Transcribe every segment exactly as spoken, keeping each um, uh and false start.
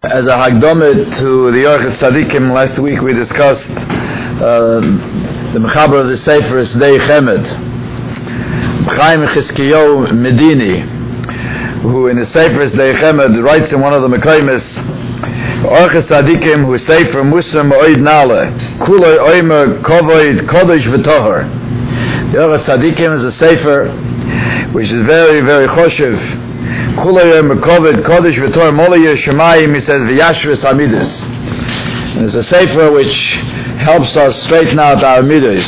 As a hagdomet to the Orchos Tzadikim, last week we discussed uh, the Mechaber of the Sefer Sdei Chemed, Chaim Chizkiyahu Medini, who in the Sefer Sdei Chemed writes in one of the Mekaymes, Orchos Tzadikim who Sefer Musar Ma'od Nale, Kuloi Oimer Kovoid Kodesh V'Tohar. The Orchos Tzadikim is a Sefer which is very, very choshev. Kodesh v'tor molei Shemayim, he says v'yashris hamidus. It's a sefer which helps us straighten out our midas.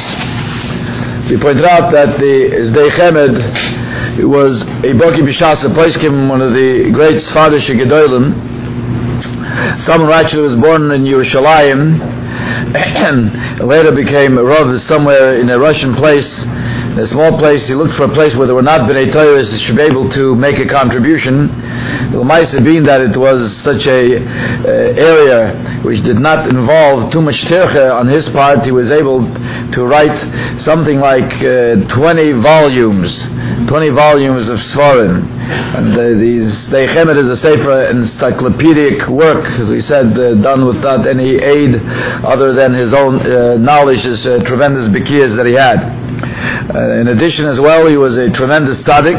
We pointed out that the Sdei Chemed was a boki b'shas poskim, one of the great Sfadish Gedolim. Someone actually was born in Yerushalayim and later became a Rav somewhere in a Russian place. In a small place, he looked for a place where there were not B'nai Torah that should be able to make a contribution. The L'maisa being that it was such a uh, area which did not involve too much tircha on his part, he was able to write something like uh, twenty volumes, twenty volumes of Sfarim. And uh, the Sdei Chemed is a sefer encyclopedic work, as we said, uh, done without any aid other than his own uh, knowledge, his uh, tremendous bikiyas that he had. Uh, in addition as well, he was a tremendous tzaddik,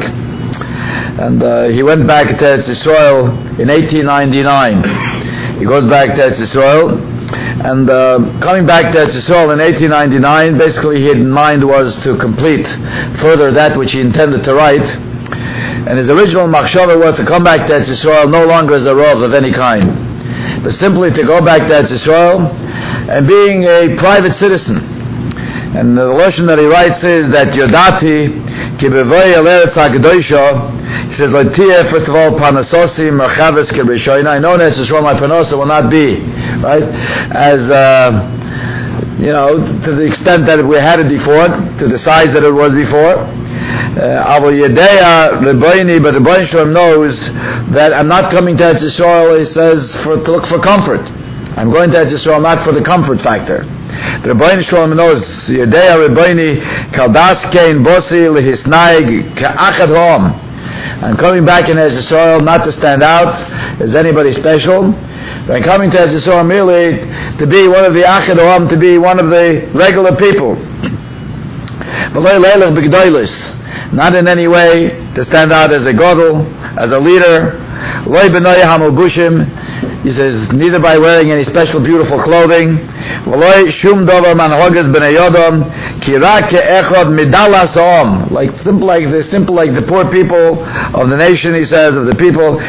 and uh, he went back to Eretz Yisrael in eighteen ninety-nine. He goes back to Eretz Yisrael, and uh, coming back to Eretz Yisrael in eighteen ninety-nine, basically his mind was to complete further that which he intended to write, and his original machshava was to come back to Eretz Yisrael no longer as a Rav of any kind, but simply to go back to Eretz Yisrael and being a private citizen. And the lesson that he writes is that Yodati ki bevoi el Eretz HaKadoshah, he says, first of all, Panasosi merchaves kerishoina. I know in Eretz Yisrael my panosa will not be, right, as, uh, you know, to the extent that we had it before, to the size that it was before. Avol Yedeya Rebbeini, but the Rebbeinu Shalom knows that I'm not coming to Eretz Yisrael, he says, for, to look for comfort. I'm going to Eretz Yisrael not for the comfort factor. The Rebbeinu Shalom knows Yedeya Rebbeini Kaldas Kein Bosi Lehisnaig Ka'achad Hom. I'm coming back in Eretz Yisrael not to stand out as anybody special, but I'm coming to Eretz Yisrael merely to be one of the Achad Hom, to be one of the regular people. Not in any way to stand out as a godel, as a leader. He says, neither by wearing any special beautiful clothing. Like simple like the simple like the poor people of the nation, he says, of the people.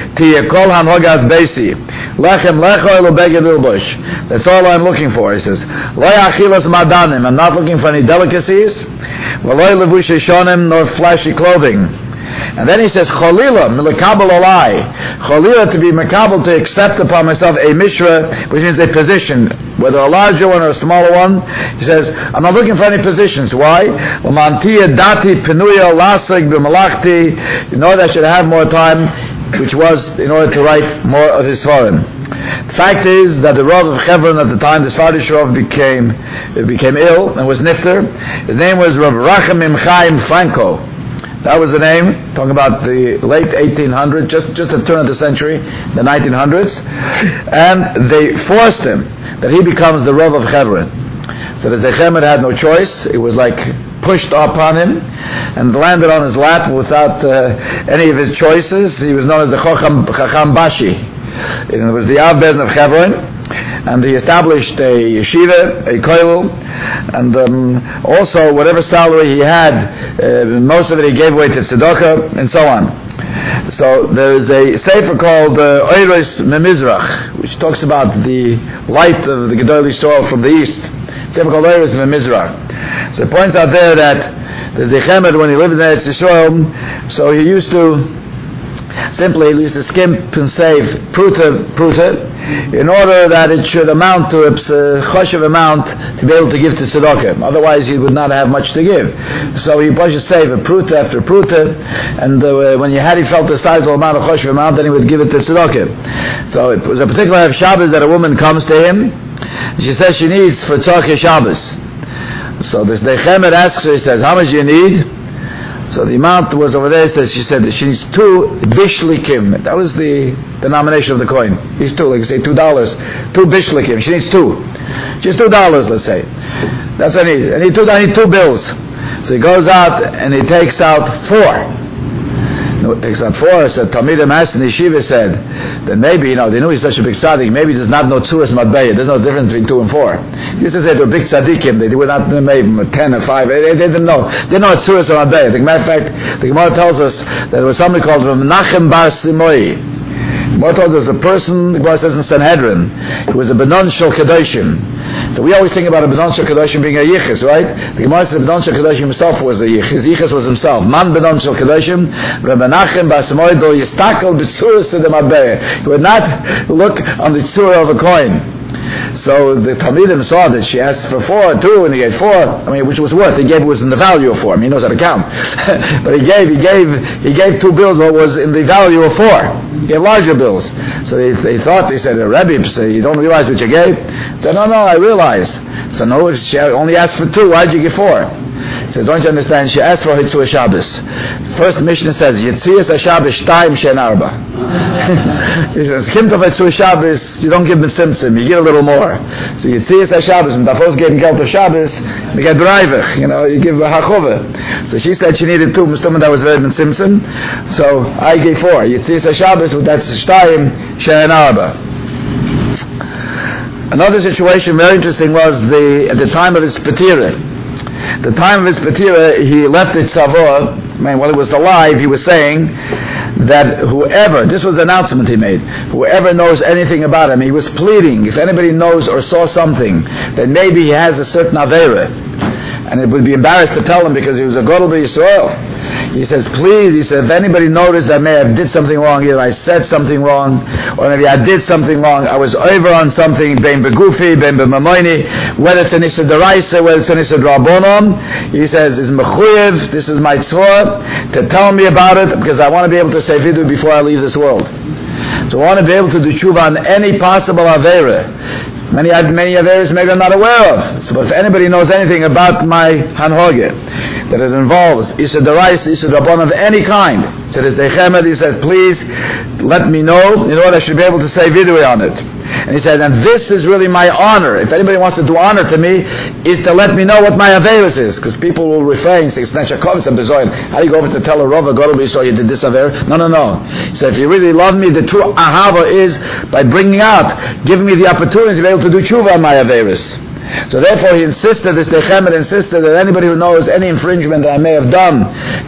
That's all I'm looking for, he says. I'm not looking for any delicacies, nor flashy clothing. And then he says, Cholila, milakabel alai. Cholila, to be makabel, to accept upon myself a mishra, which means a position, whether a larger one or a smaller one. He says, I'm not looking for any positions. Why? Lamantiya dati penuya lasig b'malachti. In order I should have more time, which was in order to write more of his Sfarim. The fact is that the Rav of Hebron at the time, the Sfadish Rav, became, became ill and was nifter. His name was Rav Rachamim Chaim Franco. That was the name, talking about the late eighteen hundreds, just, just at the turn of the century, the nineteen hundreds. And they forced him that he becomes the Rav of Hebron. So the Sdei Chemed had no choice. It was like pushed upon him and landed on his lap without uh, any of his choices. He was known as the Chacham, Chacham Bashi. It was the Av Bezin of Hebron. And he established a yeshiva, a kollel, and um, also whatever salary he had, uh, most of it he gave away to tzedakah, and so on. So there is a sefer called uh, Oiros Memizrach, which talks about the light of the Gedol Yisrael from the east. A sefer called Oiros Memizrach. So it points out there that the Sdei Chemed, when he lived in Eretz Yisrael, so he used to simply he used to skimp and save pruta, pruta, in order that it should amount to a choshev amount to be able to give to tzedakah. Otherwise, he would not have much to give. So he would just save a pruta after pruta, and uh, when he had, he felt the sizable amount of choshev amount, then he would give it to tzedakah. So it was a particular Shabbos that a woman comes to him. She says she needs for tzedakah Shabbos. So the Sdei Chemed asks her, he says, how much do you need? So the amount was over there, says she said that she needs two bishlikim. That was the denomination of the coin. These two, like I say, two dollars. Two bishlikim. She needs two. Just two dollars, let's say. That's what I need. I need two, I need two bills. So he goes out and he takes out four. No, it takes out four. So Talmidim asked in the yeshiva said that maybe, you know, they knew he's such a big tzaddik, maybe there's not no tzuras matbeya. There's no difference between two and four. This is they were big tzaddikim. They were not maybe ten or five. They, they didn't know. They didn't know what tzuras or matbeya. As a matter of fact, the Gemara tells us that there was somebody called Menachem Bar Simoi. More told there was a person, the Gemara says in Sanhedrin, who was a Benon Shel Kedoshim. So we always think about a Benon Shel Kedoshim being a Yichus, right? The Gemara says Benon Shel Kedoshim himself was a Yichus. Yichus was himself. Man Benon Shel Kedoshim, Reb Menachem Bar Simoi do Yistakel B'tzuras of the Matbeya. He would not look on the tzura of a coin. So the Talmidim saw that she asked for four, two, and he gave four. I mean, which was worth. He gave it was in the value of four. I mean, he knows how to count. But he gave, he gave, he gave two bills what was in the value of four. He gave larger bills. So they, they thought, they said, Rebbe, say, you don't realize what you gave? He said, no, no, I realize. So no, she only asked for two. Why'd you give four? He says, don't you understand? She asked for Hitzur Shabbos. First Mishnah says, Yitzias HaShabbos Shtayim Shen Arba. He says, Kimtov Hitzur Shabbos, you don't give them Simsim, you give a little more. So Yitzias HaShabbos, and Tafos gave him Geld of Shabbos, you get Breivich, you know, you give a Hachove. So she said she needed two, Muslim that was very than Simsim. So I gave four. Yitzias HaShabbos, that's Shtayim Shen Arba. Another situation very interesting was the at the time of his Petira. The time of his Petira, he left it Savoy. I mean, while he was alive, he was saying that whoever, this was the announcement he made, whoever knows anything about him, he was pleading, if anybody knows or saw something, that maybe he has a certain Aveira, and it would be embarrassed to tell him because he was a Godel B'Yisrael. He says, please, he said, if anybody noticed that may have did something wrong, either I said something wrong, or maybe I did something wrong, I was over on something, ben begufi, ben b'mamoini, whether it's an Issa D'Oraisa, whether it's an Issa D'Rabbanan, he says, is mechuyev, this is my tzvah, to tell me about it, because I want to be able to say vidu before I leave this world. So I want to be able to do tshuva on any possible avera. Many many averas maybe I'm not aware of. So, but if anybody knows anything about my hanhoge, that it involves Issa D'Oraisa, Issa D'Rabbanan of any kind, he said, as Dechemed, he said, please let me know in order I should be able to say vidui on it. And he said, and this is really my honor. If anybody wants to do honor to me, is to let me know what my averas is. Because people will refrain and say, it's Neshakov, it's a bezoin. How do you go over to tell a Rova, God will be so you did this aver? No, no, no. He said, if you really love me, the true ahava is by bringing out, giving me the opportunity to be able to do tshuva on my averas. So therefore he insisted, this Dechemed insisted that anybody who knows any infringement that I may have done,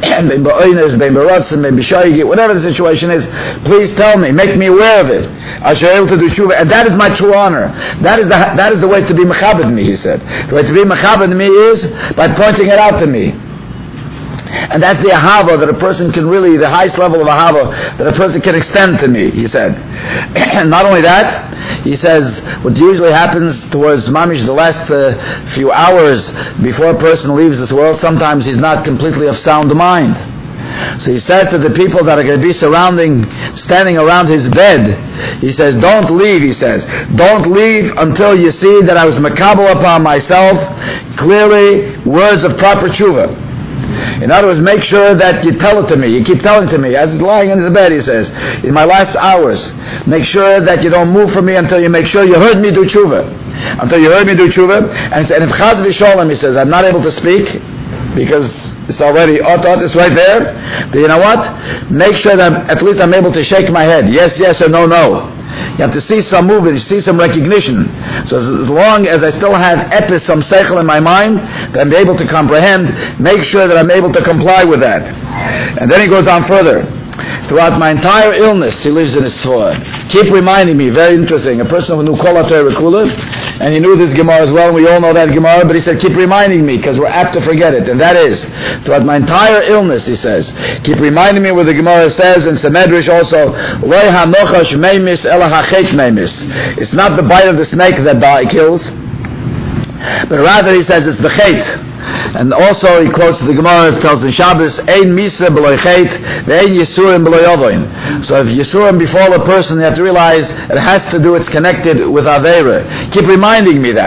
whatever the situation is, please tell me, make me aware of it. I shall be able to do tshuva, and that is my true honor. That is the that is the way to be mechabed me, he said. The way to be mechabed me is by pointing it out to me. And that's the ahava that a person can really, the highest level of ahava that a person can extend to me, he said. And not only that, he says, what usually happens towards mamish, the last uh, few hours before a person leaves this world, sometimes he's not completely of sound mind. So he says to the people that are going to be surrounding, standing around his bed, he says, don't leave, he says. Don't leave until you see that I was makabel upon myself, clearly, words of proper tshuva. In other words, make sure that you tell it to me. You keep telling it to me. As he's lying in his bed, he says, in my last hours, make sure that you don't move from me until you make sure you heard me do tshuva. Until you heard me do tshuva. And if chaz v'sholem, he says, I'm not able to speak, because it's already, ot, ot, it's right there. But you know what? Make sure that at least I'm able to shake my head. Yes, yes, or no, no. You have to see some movement, you see some recognition. So as, as long as I still have epis, some seichel in my mind, that I'm able to comprehend, make sure that I'm able to comply with that. And then he goes on further. Throughout my entire illness, he lives in his Torah. Keep reminding me, very interesting, a person who knew Kol HaTorah Kula, and he knew this Gemara as well, and we all know that Gemara, but he said, keep reminding me, because we're apt to forget it. And that is, throughout my entire illness, he says, keep reminding me what the Gemara says, and Samedrash also, Loi hanochash meimis ela hachet meimis. It's not the bite of the snake that die kills, but rather, he says, it's the chet. And also he quotes the Gemara, it tells in Shabbos, Ein misa b'loi chet, ve'ein yisurim b'loi ovoin. So if yisurim befall a person, you have to realize it has to do, it's connected with Aveira. Keep reminding me that.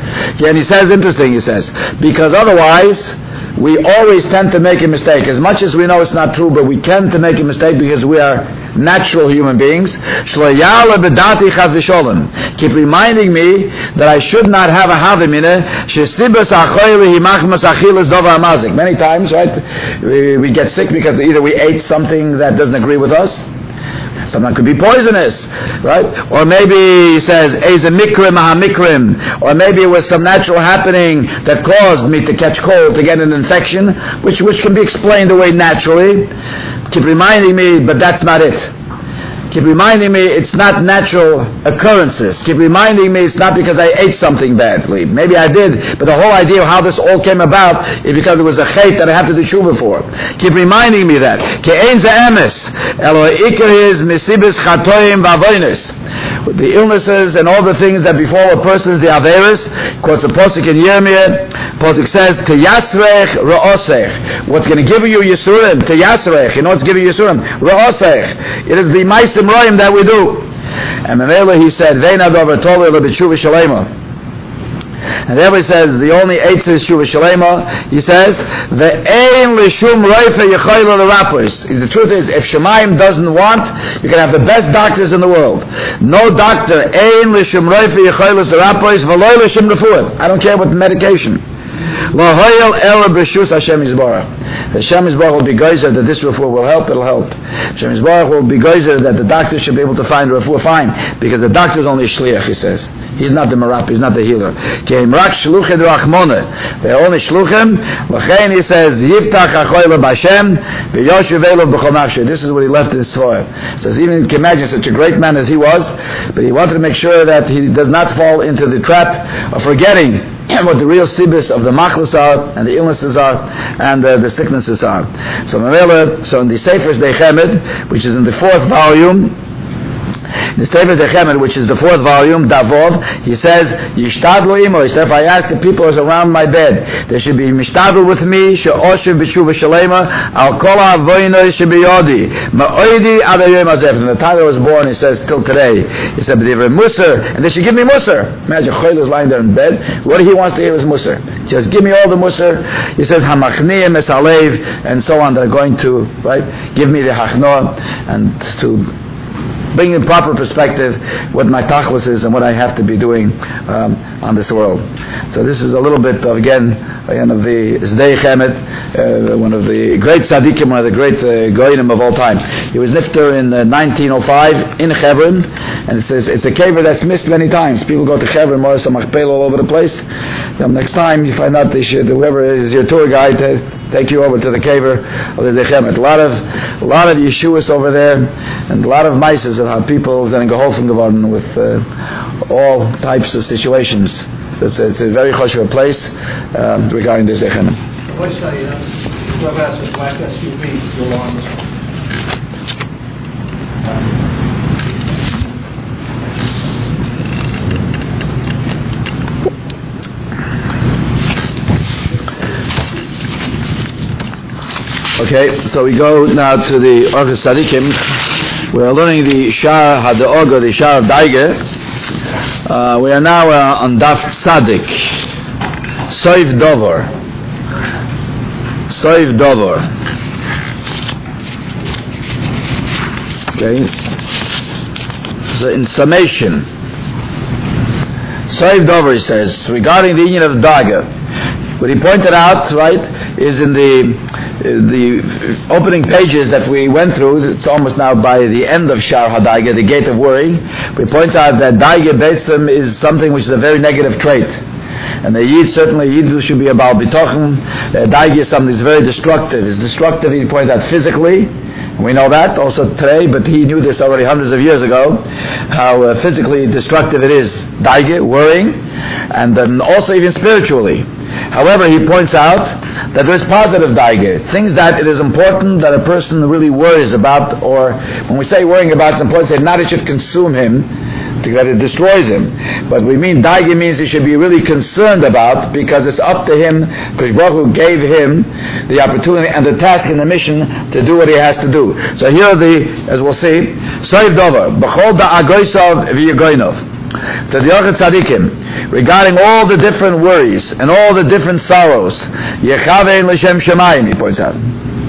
Okay, and he says, interesting, he says, because otherwise, we always tend to make a mistake. As much as we know it's not true, but we tend to make a mistake because we are natural human beings. Keep reminding me that I should not have a havimina. Many times, right, we, we get sick because either we ate something that doesn't agree with us. Something could be poisonous, right? Or maybe he says, Eza mikrim ha-mikrim. Or maybe it was some natural happening that caused me to catch cold, to get an infection, which, which can be explained away naturally. Keep reminding me, but that's not it. Keep reminding me it's not natural occurrences. Keep reminding me it's not because I ate something badly. Maybe I did, but the whole idea of how this all came about is because it was a chait that I have to do tshuva for. Keep reminding me that. Ke'ein ze'emes, elo ikar is misibis chatoim v'avoinus. The illnesses and all the things that befall a person is the averis. Of course, the posuk in Yirmiyah, posuk says, Teyasrech re'osech. What's going to give you Yisurim? Teyasrech. You know what's giving you Yisurim? Re'osech. It is the Maisim Roim that we do. And Mamela, he said, Veina dover tole lebetshuva shalema. And there he says, the only eight is Shuva Shalema. He says, Ve'ein l'shum roife yechoyla l'rapos. The truth is, if Shemaim doesn't want, you can have the best doctors in the world. No doctor, ein l'shum roife yechoyla l'rapos, v'loy l'shum refuah. I don't care what the medication. L'hoyel el b'shus Hashem Yisborach. Hashem Yisborach will be geyser that this refuah will help, it'll help. Hashem Yisborach will be geyser that the doctor should be able to find refuah fine, because the doctor is only a shliach, he says. He's not the marap, he's not the healer. They're only shluchim. L'chein, he says, Yiftach hachoyle b'Hashem, v'yoshev elo b'chol nafshe. This is what he left in his Sforim. He says, even you can imagine such a great man as he was, but he wanted to make sure that he does not fall into the trap of forgetting what the real sibis of the machlas are, and the illnesses are, and uh, the sicknesses are. So, so in the Sefer's Dechemed, which is in the fourth volume, the Sefer Zechemed, which is the fourth volume, Davov, he says, Yishtadlu imo. He said, if I ask the people who's around my bed, they should be mishtadlu with me, she'oshev b'shuva shalema, al kol ha'avoinoi shebiyodi, ma'oidi ad hayom hazeh. From the time I was born, he says, till today, he said, b'divrei musar, and they should give me musar. Imagine, Choyle is lying there in bed, what he wants to hear is musar. Just give me all the musar. He says, hamachniim es alev, and so on, that are going to, right, give me the hachnoah, and to bring in proper perspective what my tachlis is and what I have to be doing um, on this world. So this is a little bit of, again, one of the Zdei Chemet, uh, one of the great tzaddikim, one of the great uh, goyim of all time. He was nifter in uh, nineteen oh five in Hebron, and it says it's a kever that's missed many times. People go to Hebron, Morris Machpelah all over the place. Then next time you find out they should, whoever is your tour guide, to take you over to the kever of the Chemet. A lot of, a lot of Yeshuas over there, and a lot of mices of how people are geholfen geworden with uh, all types of situations. So it's a, it's a very choshev place um, regarding this Chemet. What's the uh, whoever has a black S U V go on? Okay, so we go now to the Orchis Tzadikim. We are learning the Shar HaDe'oga, the Shar of Daige. Uh, we are now uh, on Daf Tzadik. Soif Dover. Soif Dover. Okay. So in summation, Soif Dover, he says, regarding the union of Daige, what he pointed out, right, is in the the opening pages that we went through. It's almost now by the end of Shar HaDaige, the gate of worry. He points out that Daige Beitzim is something which is a very negative trait. And the Yid, certainly Yid should be about Bitochen. Uh, Daige is something that's very destructive. It's destructive, he pointed out, physically. We know that also today, but he knew this already hundreds of years ago, how uh, physically destructive it is, Daige, worrying, and then also even spiritually. However, he points out that there's positive Daige, things that it is important that a person really worries about, or when we say worrying about, it's important to say not it should consume him, that it destroys him. But we mean Daige means he should be really concerned about, because it's up to him, because Baruch Hu gave him the opportunity and the task and the mission to do what he has to do. So here are the, as we'll see, Soif Dover, B'chol da'agoysav v'yagoynov. So the Yochid Tzadikim, regarding all the different worries and all the different sorrows, Yechavein l'shem Shemayim, he points out.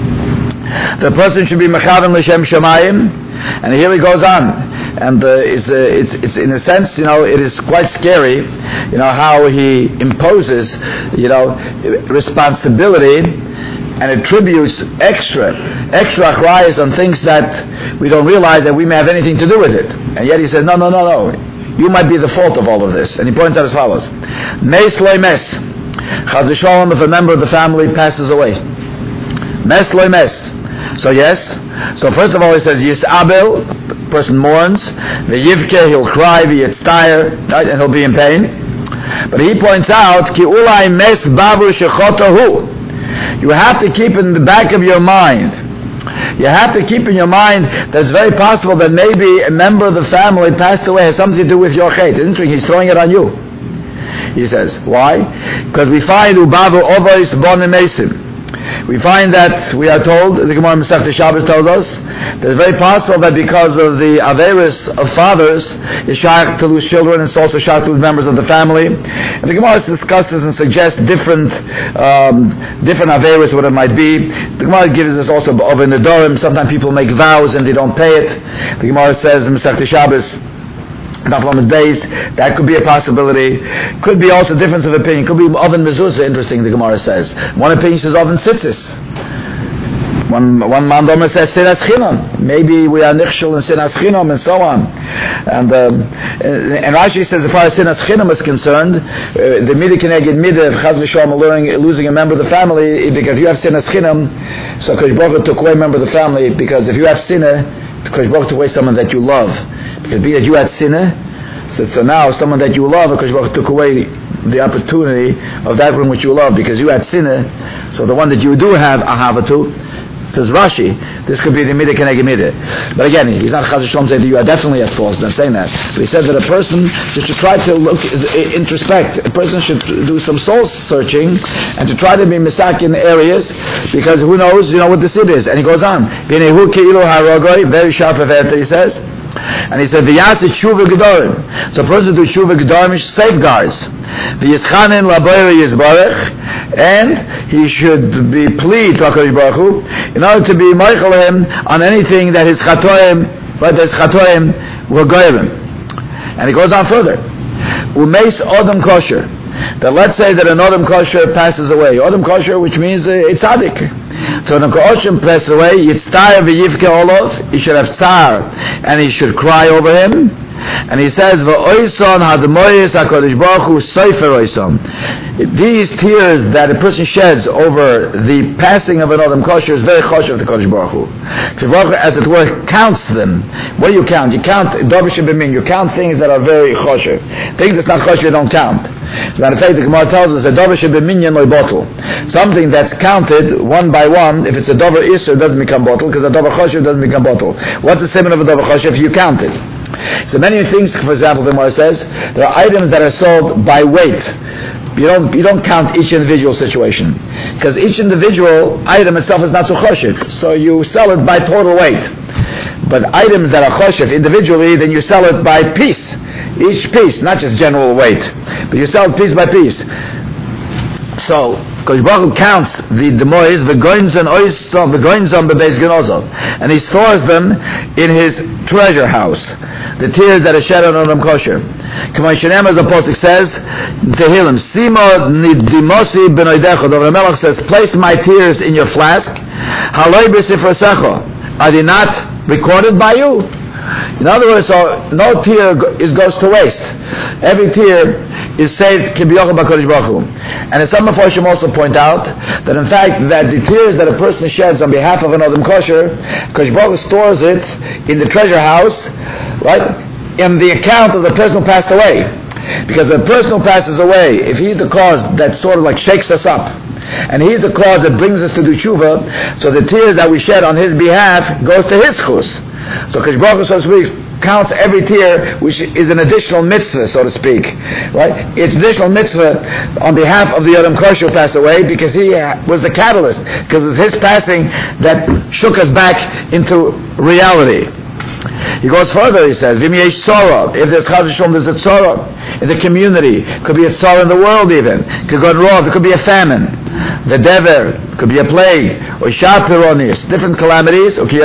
The person should be Mechaven l'shem Shemayim, and here he goes on, and uh, it's, uh, it's, it's in a sense, you know, it is quite scary, you know, how he imposes, you know, responsibility and attributes extra, extra achrayas on things that we don't realize that we may have anything to do with it. And yet he says, no, no, no, no, you might be the fault of all of this. And he points out as follows. Mes loy mes. Chaz v'sholom, if a member of the family passes away. Mes loy mes. So yes, so first of all he says, Yisabel, person mourns, v'yivke, he'll cry, v'yitztayer, right, and he'll be in pain. But he points out, Ki ulai mes babu shechotahu. You have to keep in the back of your mind, you have to keep in your mind that it's very possible that maybe a member of the family passed away, has something to do with your chait. Isn't it? He's throwing it on you. He says, why? Because we find ubavu ovos bon emesim. We find that we are told, the Gemara Masechta Shabbos tells us, that it's very possible that because of the averis of fathers, it's shayach to lose children, and it's also shayach to lose members of the family. And the Gemara discusses and suggests different um, different averis, what it might be. The Gemara gives us also of in the Dorim, sometimes people make vows and they don't pay it. The Gemara says in Masechta Shabbos, days, that could be a possibility. Could be also difference of opinion. Could be oven mezuzah. Interesting, the Gemara says. One opinion says oven tzitzis. One one mandoma says sinas chinam. Maybe we are nichshel in sinas chinam and so on. And um, and Rashi says as far as sinas chinam is concerned, uh, the midah keneged midah of chaz v'shalom losing a member of the family, because if you have sinas chinam, so Kosh Baruch Hu took away a member of the family, because if you have sinah, Kosh Baruch Hu took away someone that you love. Because being that you had sinah, so, so now someone that you love, Kosh Baruch Hu took away the opportunity of that one which you love, because you had sinah, so the one that you do have ahavatu, says Rashi, this could be the midah keneged midah. But again, he's not chaz v'shalom saying that you are definitely at fault. He's not saying that. But he said that a person should try to look, introspect. A person should do some soul searching and to try to be misak in areas, because who knows, you know what the sid is. And he goes on. V'nehu ke'ilu ha'rogoi, very sharp event, he says. And he said, "V'yasit shuva gedorim." So a person do shuva gedorim safeguards. V'yischanin laboyer yizbarech, and he should be plead to HaKadosh Baruch Hu in order to be meichel him on anything that his chatoim, but his chatoim will goyim. And he goes on further. Umeis odom kosher. That let's say that an odom kosher passes away. Odom kosher, which means uh, it's tzaddik. So an kosher passes away, yitztayr v'yivke olov, he should have tsar, and he should cry over him. And he says, "V'oison hadmoyes HaKadosh Baruch Hu sofer oison." These tears that a person sheds over the passing of an Adam kosher is very choshev to Kadosh Baruch Hu. Kadosh Baruch Hu, as it were, counts them. What do you count? You count davar shebemin. You count things that are very choshev. Things that's not choshev, you don't count. As a matter of fact, the Gemara tells us that davar shebeminyan loy bottle. Something that's counted one by one, if it's a davar isur, it doesn't become bottle, because a davar choshev doesn't become bottle. What's the simon of a davar choshev? If you count it. So many things, for example, the Gemara says, there are items that are sold by weight. You don't you don't count each individual situation, because each individual item itself is not so choshev. So you sell it by total weight. But items that are choshev individually, then you sell it by piece. Each piece, not just general weight, but you sell it piece by piece. So Kosh Baruch Hu counts the demois, the goins and oisom, the goins on the beis genozov, and he stores them in his treasure house. The tears that are shed on Adam kosher. K'may shenem, as the Apostle says, Tehillim, Simo nidimosi benoidecho. The Melech says, place my tears in your flask. Haloi b'sifrasecho. Are they not recorded by you? In other words, so no tear is goes to waste. Every tear is saved kibiyocha b'Kodesh Baruch Hu. And as some Mephoshim also point out, that in fact that the tears that a person sheds on behalf of an Adam kosher, Kodesh Baruch Hu stores it in the treasure house, right, in the account of the person who passed away. Because the person who passes away, if he's the cause that sort of like shakes us up, and he's the cause that brings us to do tshuva, so the tears that we shed on his behalf goes to his chus. So Kodesh Baruch Hu, so to speak, counts every tear, which is an additional mitzvah, so to speak. Right? It's additional mitzvah on behalf of the Adam Kosher who passed away, because he was the catalyst, because it was his passing that shook us back into reality. He goes further, he says, Vim yesh tzara, if there's chas v'shalom, there's a tzara in the community, could be a tzara in the world even, could go wrong, there could be a famine, the dever, could be a plague, or shar pironis, different calamities, okay,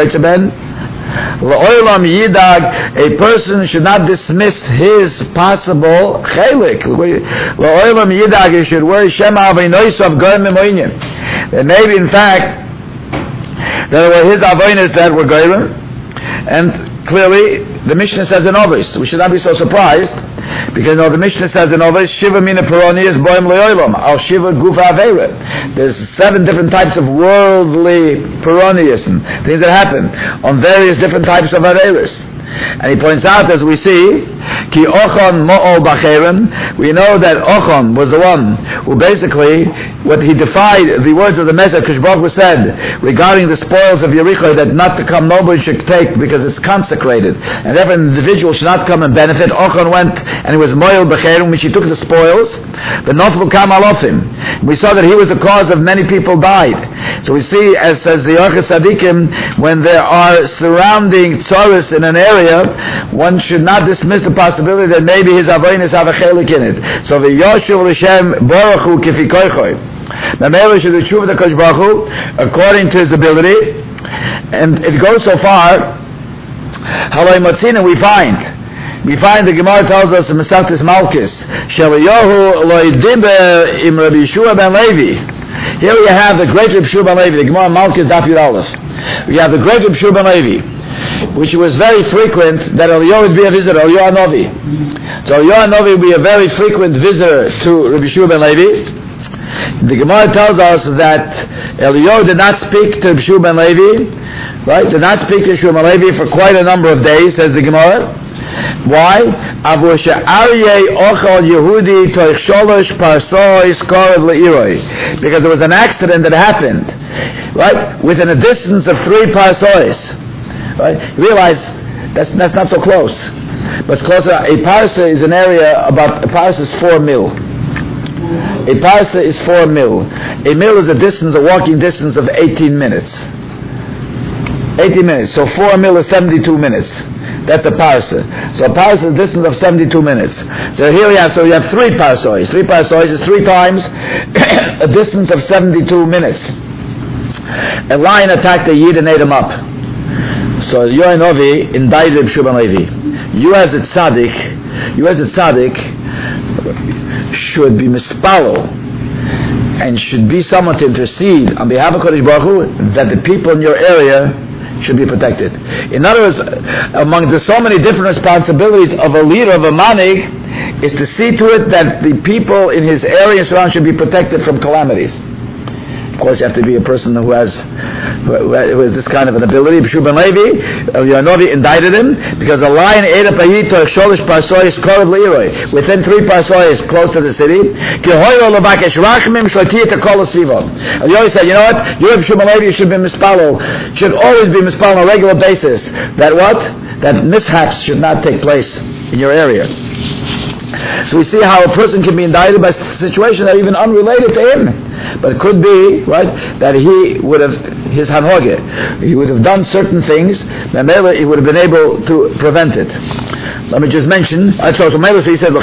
L'olam yidag, a person should not dismiss his possible chelik. L'olam yidag, he should worry shema avinoisav goyim emoinim. That maybe in fact, there were his avoinas that were goyim, and clearly the Mishnah says in Ovis. We should not be so surprised, because you know, the Mishnah says in Ovis, Shiva mina peroni is boim le'olam, al Shiva gufa avera. There's seven different types of worldly peronius and things that happen on various different types of averas. And he points out, as we see, Ki Ochon Mo'ol Bacheren, we know that Ochon was the one who basically, what he defied the words of the Messiah, Kadosh Baruch Hu said, regarding the spoils of Yericho, that not to come, nobody should take, because it's consecrated, and therefore an individual should not come and benefit. Ochon went, and he was Mo'ol Bacheren, which he took the spoils, but Notful Kam Alofim. We saw that he was the cause of many people died. So we see, as says the Yochid Tzadikim, when there are surrounding tzaris in an area, one should not dismiss the possibility that maybe his avoinus have a chelik in it. So the Yoshuv L'Shem Baruch Hu Kifi Koichoi. Mamela should achieve the Kodesh Baruch Hu according to his ability, and it goes so far. Haloi Motzina, we find. We find the Gemara tells us in Masechtas Malkis, Shelayahu Loi Diber Im Rabbi Yeshua ben Levi. Here we have the great Rabbi Yeshua ben Levi. The Gemara Malkis Daf Yud Aleph. We have the great Rabbi Yeshua ben Levi, which was very frequent that Eliyahu would be a visitor, Eliyahu Novi. So Eliyahu Novi would be a very frequent visitor to Rabbi Yeshua ben Levi. The Gemara tells us that Eliyahu did not speak to Rabbi Yeshua ben Levi, right? Did not speak to Yeshua ben Levi for quite a number of days, says the Gemara. Why? Because there was an accident that happened, right, within a distance of three parsois. Right? You realize that's that's not so close, but it's closer. A parsa is an area about a parsa is four mil. A parsa is four mil. A mil is a distance, a walking distance of eighteen minutes. Eighteen minutes. So four mil is seventy-two minutes. That's a parsa. So a parsa is a distance of seventy-two minutes. So here we have. So you have three parsois. Three parsois is three times a distance of seventy-two minutes. A lion attacked a yid and ate him up. So Yoel Novi indicted Rabbi Yeshua ben Levi. You as a tzaddik, you as a tzaddik should be mispalo and should be someone to intercede on behalf of Kodesh Baruch Hu that the people in your area should be protected. In other words, among the so many different responsibilities of a leader, of a manig, is to see to it that the people in his area and surround should be protected from calamities. Of course, you have to be a person who has who has this kind of an ability. Yeshua ben Levi, Eliyahu Novi indicted him because a lion ate up a yid to sholish parsois korav leiroi, within three parsois close to the city. Eliyahu said, you know what? You have Yeshua ben Levi, you should be mispalo, should always be mispalo on a regular basis. That what? That mishaps should not take place in your area. So we see how a person can be indicted by a situation that are even unrelated to him. But it could be, right, that he would have, his hanhoge, he would have done certain things, and he would have been able to prevent it. Let me just mention, so he said,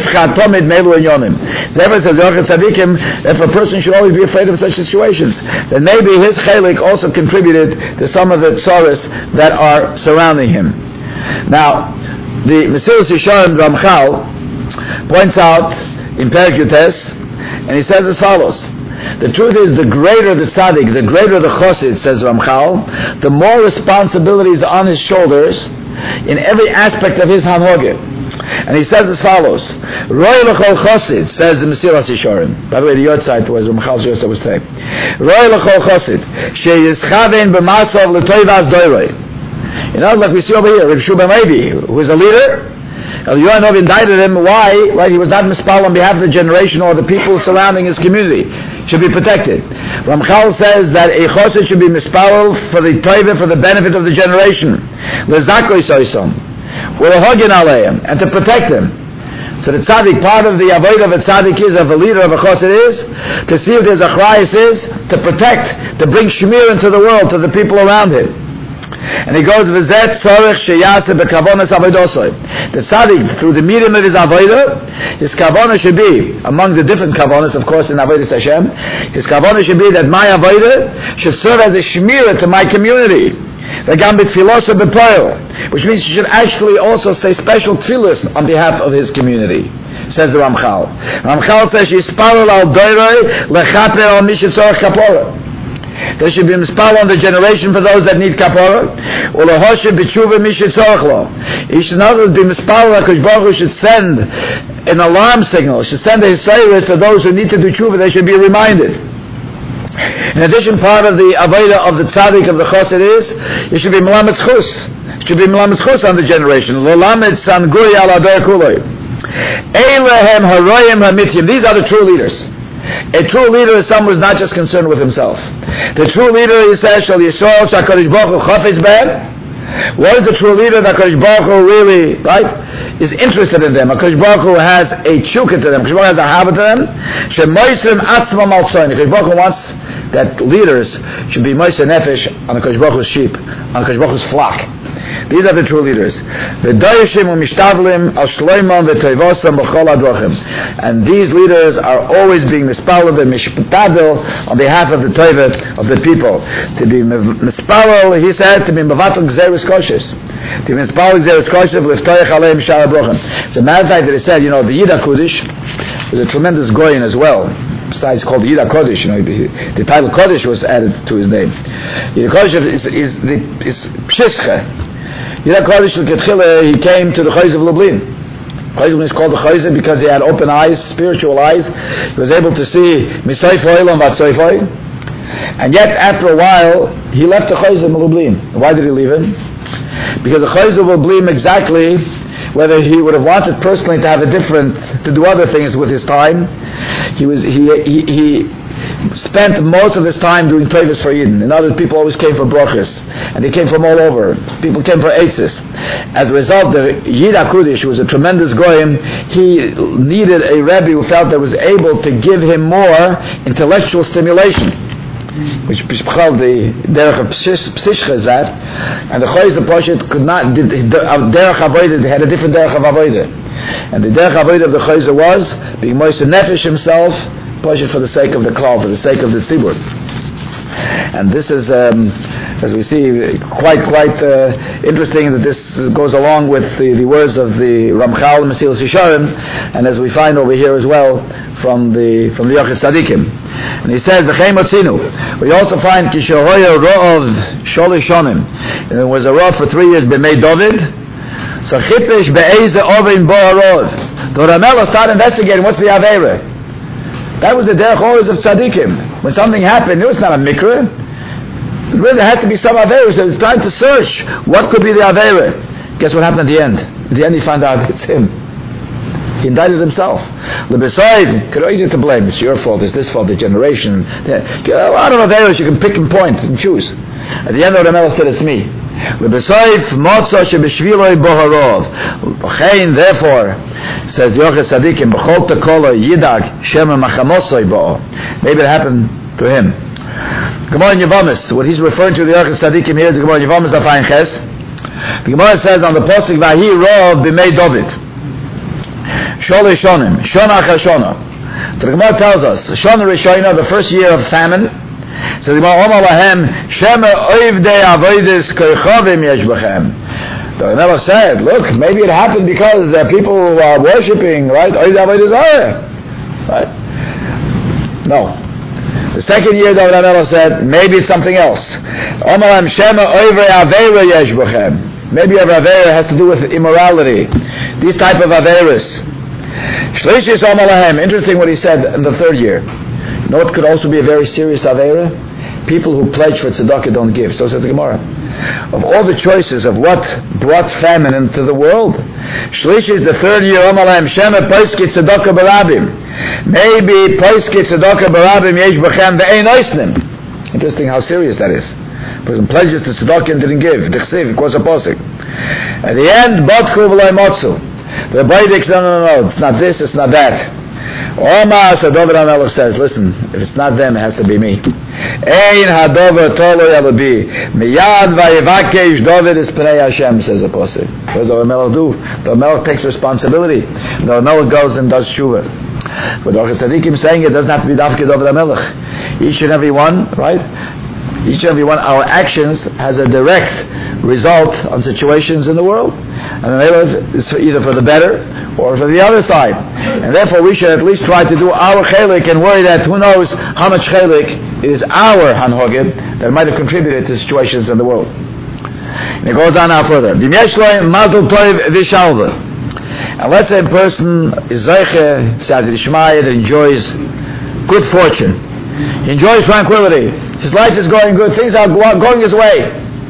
Zevah says, if a person should always be afraid of such situations, then maybe his chelik also contributed to some of the tzaras that are surrounding him. Now, the Mesilas Yesharim Ramchal points out in Perek Yutes, and he says as follows: the truth is, the greater the tzaddik, the greater the chosid, says Ramchal, the more responsibilities on his shoulders in every aspect of his hanhoge. And he says as follows: Roy l'chol chosid, says the Mesilas Yesharim. By the way, the Yotzeit was Ramchal's Yotzeit was today. Roy l'chol chosid sheyischavein b'masov l'toivas doiroi. You know, like we see over here, Rabbi Yeshua ben Levi, who is a leader. Eliyahu Novi indicted him. Why? Right? He was not mispal on behalf of the generation or the people surrounding his community. Should be protected. Ramchal says that a chosid should be mispal for the toiva, for the benefit of the generation. Lezakoi soisom, u'lehogin aleim, and to protect them. So the tzaddik, part of the avodah of a tzaddik is, of a leader of a chosid is, to see if there's a achrayus is, to protect, to bring shmir into the world to the people around him. And he goes, V'zet tzorech sheyase bekavonas avoidosoi. The tzaddik, through the medium of his avodah, his kavanah should be, among the different kavanas, of course, in avodas Hashem, his kavanah should be that my avodah should serve as a shmirah to my community. Which means he should actually also say special tefillos on behalf of his community, says the Ramchal. Ramchal says, Yisparol al doiroi lechaper al mishitzorach kapora. There should be mispal on the generation for those that need kapara. Ulahoshe b'tshuva mishitzorach lo. He should not be mispal that Kosh Baruch Hu should send an alarm signal, should send a hisayrus to those who need to do tshuva. They should be reminded. In addition, part of the avodah of the tzaddik of the chassid is it should be melamed chus. It should be melamed chus on the generation. L'lamed sanguri al adar kuloi. Eilehem haroyim hamityim. These are the true leaders. A true leader is someone who is not just concerned with himself. The true leader, he says, shall Yisrael shakadosh baruch hu chafetz ben. What is the true leader that Kosh Baruch Hu really, right, is interested in them? Kosh Baruch Hu has a chukah to them. Kosh Baruch Hu has a habit to them. Shemoisrim atzmam al tzoyin. Kosh Baruch Hu wants that leaders should be moiser nefesh on the Kosh Baruch Hu's sheep, on Kosh Baruch Hu's flock. These are the true leaders. And these leaders are always being mispalel and mishpatadil on behalf of the toivet of the people. To be mispalel, he said, to be mevatel gzeres koshes. To be mispalel gzeres koshes v'liftoyach aleim shara brochim. It's a matter of fact that he said, you know, the Yida Kodesh is a tremendous goyin as well. Besides, called Yida Kodesh, you know, the title Kodesh was added to his name. Yida Kodesh is, is, the, is Pshishcha. Yida Kodesh, he came to the Chayz of Lublin. Chayz of Lublin is called the Chayz because he had open eyes, spiritual eyes. He was able to see Misayfoy and Vatsoyfoy. And yet, after a while, he left the Chayz of Lublin. Why did he leave him? Because the Chayz of Lublin exactly, whether he would have wanted personally to have a different, to do other things with his time, he was, he, he, he spent most of his time doing tevus for Eden. And other people always came for brachas, and they came from all over. People came for eitzes. As a result, the Yida Kodesh, who was a tremendous goyim, he needed a Rebbe who felt that was able to give him more intellectual stimulation, which Pishchal, the derech of Psishcha is that, and the Chayz of Poshet could not, the derech avodah, they had a different derech of avodah. And the derech avodah of the Chayz was being moister nefesh himself, Poshet for the sake of the klal, for the sake of the tzibur. And this is, um, as we see, quite quite uh, interesting that this goes along with the, the words of the Ramchal Mesilas Yesharim, and as we find over here as well from the from the Yochid Tzadikim. And he says, we also find Kishohoya Ro'ov Sholish Shonim. It was a Ro'ov for three years, B'mei David. So Chipesh Be'eze Ovim Bo'arov. The Ramellah started investigating what's the Aveira. That was the derech always of tzaddikim. When something happened, it was not a mikra. But really there has to be some aveira. So it's time to search what could be the aveira. Guess what happened at the end? At the end he found out it's him. He indicted himself. Lebesayv, could easy to blame. It's your fault, it's this fault, the generation. A lot of aveiras you can pick and point and choose. At the end of the Ramellah said, it's me. Lebesayv motza shebeshviloi boharov. Therefore, says Yochid Tzadikim, b'chol tekola yidag shemer machamosoi bo. Maybe it happened to him. Gemara in Yevamis, what he's referring to the Yochid Tzadikim here, the Gemara in Yevamis Afayin Ches. The Gemara says on the pasuk Vahi Rov b'mei David. Sholish Shonim, Shona achar Shona. The Gemara tells us, Shona Rishona, the first year of famine. So the Gemara Omar Lahem, Shemer oivdei avodas koichavim yesh b'chem. The Ramellah said, look, maybe it happened because there are people who are worshipping, right? Right? No. The second year, the Ramellah said, maybe it's something else. Maybe Aveira has to do with immorality. These type of Aveiras. Interesting what he said in the third year. You know what could also be a very serious Aveira? People who pledge for tzedakah don't give. So says the Gemara. Of all the choices of what brought famine into the world, Shlish is the third year. Maybe interesting how serious that is. A person pledges to tzedakah and didn't give. At the end, the Rebbe no, no, no, no, it's not this, it's not that. Omar, so David HaMelech says, listen, if it's not them, it has to be me. Ein hadover tolo yalabi. Miyad vayevakesh David is Pnei Hashem, says the Pasuk. What does David HaMelech do? David HaMelech takes responsibility. David HaMelech goes and does tshuva. But the Orchid Tzadikim saying it doesn't have to be Dafke David HaMelech. Each and every one, right? Each and every one, our actions has a direct result on situations in the world. And it's either for the better or for the other side. And therefore we should at least try to do our chelik and worry that who knows how much chelik is our hanhogim that might have contributed to situations in the world. And it goes on now further. And let's say a person is zeiche, Sadi Shmaya, that enjoys good fortune. He enjoys tranquility. His life is going good. Things are going his way.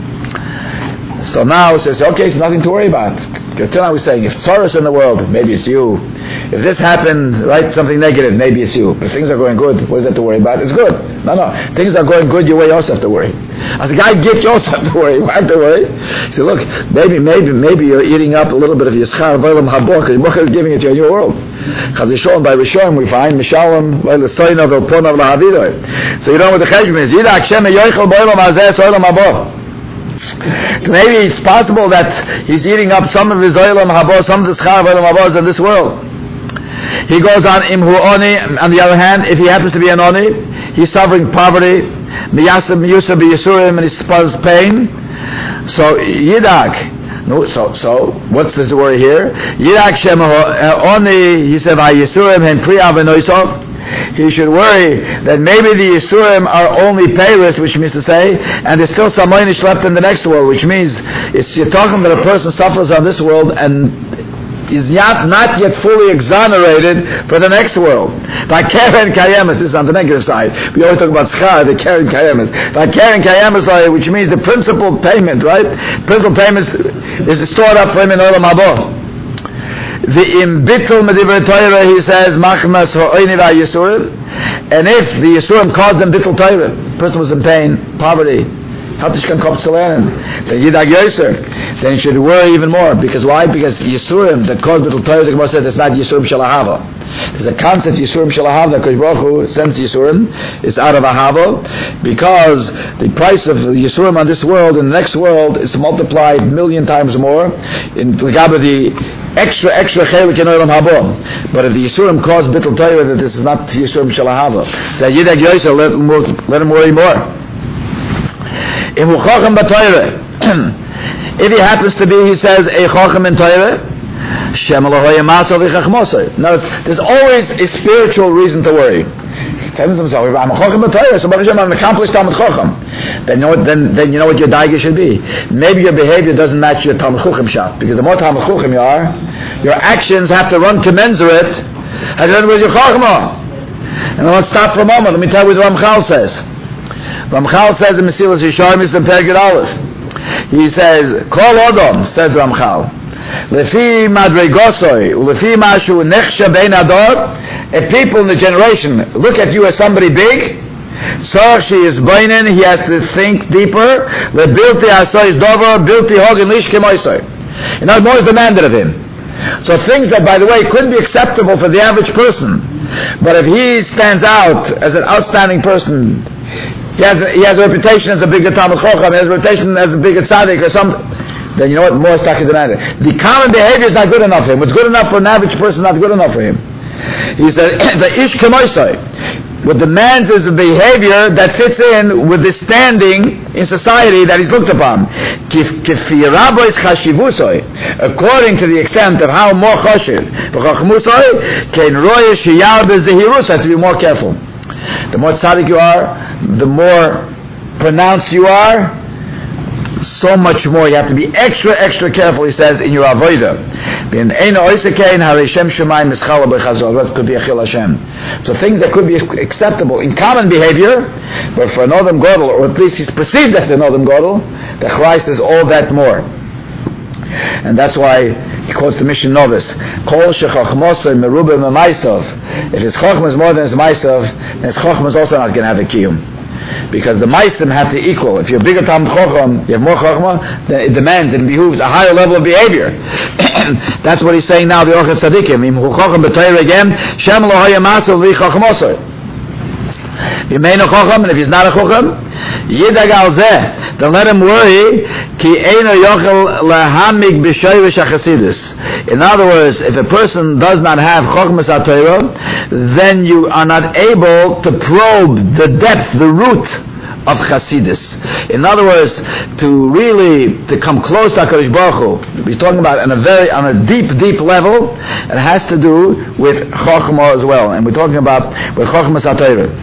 So now he says, okay, it's nothing to worry about. Until now we're saying, if sorrow's in the world, maybe it's you. If this happened, right, something negative, maybe it's you. But if things are going good, what is that to worry about? It's good. No, no. Things are going good, you also have to worry. As a guy gets, you also have to worry. Why have to worry? So look, maybe, maybe, maybe you're eating up a little bit of your schar v'olam habor, because your is giving it to you in your world. Chaz Yishon, by Rishon, we find Mishalom v'lesoyna v'ponav l'havidoy. So you know what the cheshbon is. Yida Hashem yoichel b'olam hazeh soylam habor. Maybe it's possible that he's eating up some of his oilam habor, some of the schar oilam habors in this world. He goes on imhu oni. On the other hand, if he happens to be an oni, he's suffering poverty, miyasam miyusam b'yisurim, and he suffers pain. So yidak. No, so so what's this word here? Yidak shem oni. He said v'yisurim hen priya v'noisov. He should worry that maybe the Yisurim are only payrus, which means to say, and there's still some oynish left in the next world, which means it's, you're talking that a person suffers on this world and is not, not yet fully exonerated for the next world. By Karen Kayemas, this is on the negative side. We always talk about Schar, the Karen Kayemas. By Karen Kayemas, which means the principal payment, right? Principal payments is stored up for him in Olam Haba. The imbittul medivre Torah, he says, machmas ho'oini va'yisurim, and if the Yisurim caused them bittul Torah, the person was in pain, poverty, hatishkan kop tzelenim, then yidag yoser, then he should worry even more. Because why? Because Yisurim that caused bittul Torah, the Gemara said, it's not Yisurim shalahava. There's a concept Yisurim shalahava that Kodesh Baruch Hu sends Yisurim is out of ahava, because the price of Yisurim on this world and the next world is multiplied a million times more in Ligaba the extra, extra chelik in Olam Haba. But if the Yisurim cause bittul Torah, that this is not Yisurim shalahava. So Yidag Yoser, let him, let him worry more. If he happens to be, he says, a chacham in Torah, there's always a spiritual reason to worry. He tells himself, I'm a chacham in Torah, so I'm an accomplished Talmud Chacham. Then you know what, then, then you know what your daiga should be. Maybe your behavior doesn't match your Talmud Chacham shot, because the more Talmud Chacham you are, your actions have to run commensurate as with your chacham. And let's stop for a moment. Let me tell you what Ramchal says. Ramchal says in Mesilas Yesharim and Pergud Aleph. He says, Kol Odom, says Ramchal, Lefi Madregosoi, Lefi Mashu Nechsha Bein Ador, if people in the generation look at you as somebody big, so she is boinin, he has to think deeper, Le Bilti Asois Dover, Bilti Hogan Lish Kemoisoi. In other words, more is demanded of him. So things that, by the way, couldn't be acceptable for the average person, but if he stands out as an outstanding person, He has, he has a reputation as a bigger Talmud Chacham, he has a reputation as a bigger tzaddik or something, then you know what, more stuck in demanded. The common behavior is not good enough for him. What's good enough for an average person is not good enough for him. He says, the ish kemoisai, what demands is a behavior that fits in with the standing in society that he's looked upon. According to the extent of how more chashiv, has to be more careful. The more tzaddik you are, the more pronounced you are, so much more you have to be extra, extra careful, he says, in your avodah. So things that could be acceptable in common behavior, but for an Odom Godel, or at least he's perceived as an Odom Godel, the Christ is all that more. And that's why he quotes the Mishnah Novice. Kol shechachmosay merubah memaisov. If his chachma is more than his maisav, then his chachma is also not going to have a kiyum. Because the Meisim have to equal. If you're a bigger Talmud Chacham, you have more Chachma, then it demands, it behooves a higher level of behavior. That's what he's saying now, the Orchid Tzadikim. Im hu Chacham b'Torah again, Shem lo haya masav v'chachmosoi. If he's no Chacham, and if he's not a Chacham, Yidag al zeh, then let him worry, ki eino yochel lahamig b'shoyrish HaChasidus. In other words, if a person does not have Chachmas HaTorah, then you are not able to probe the depth, the root of Chassidus. In other words, to really to come close to HaKadosh Baruch Hu, he's talking about on a very on a deep, deep level. It has to do with Chochmah as well, and we're talking about with Chochmas HaTorah.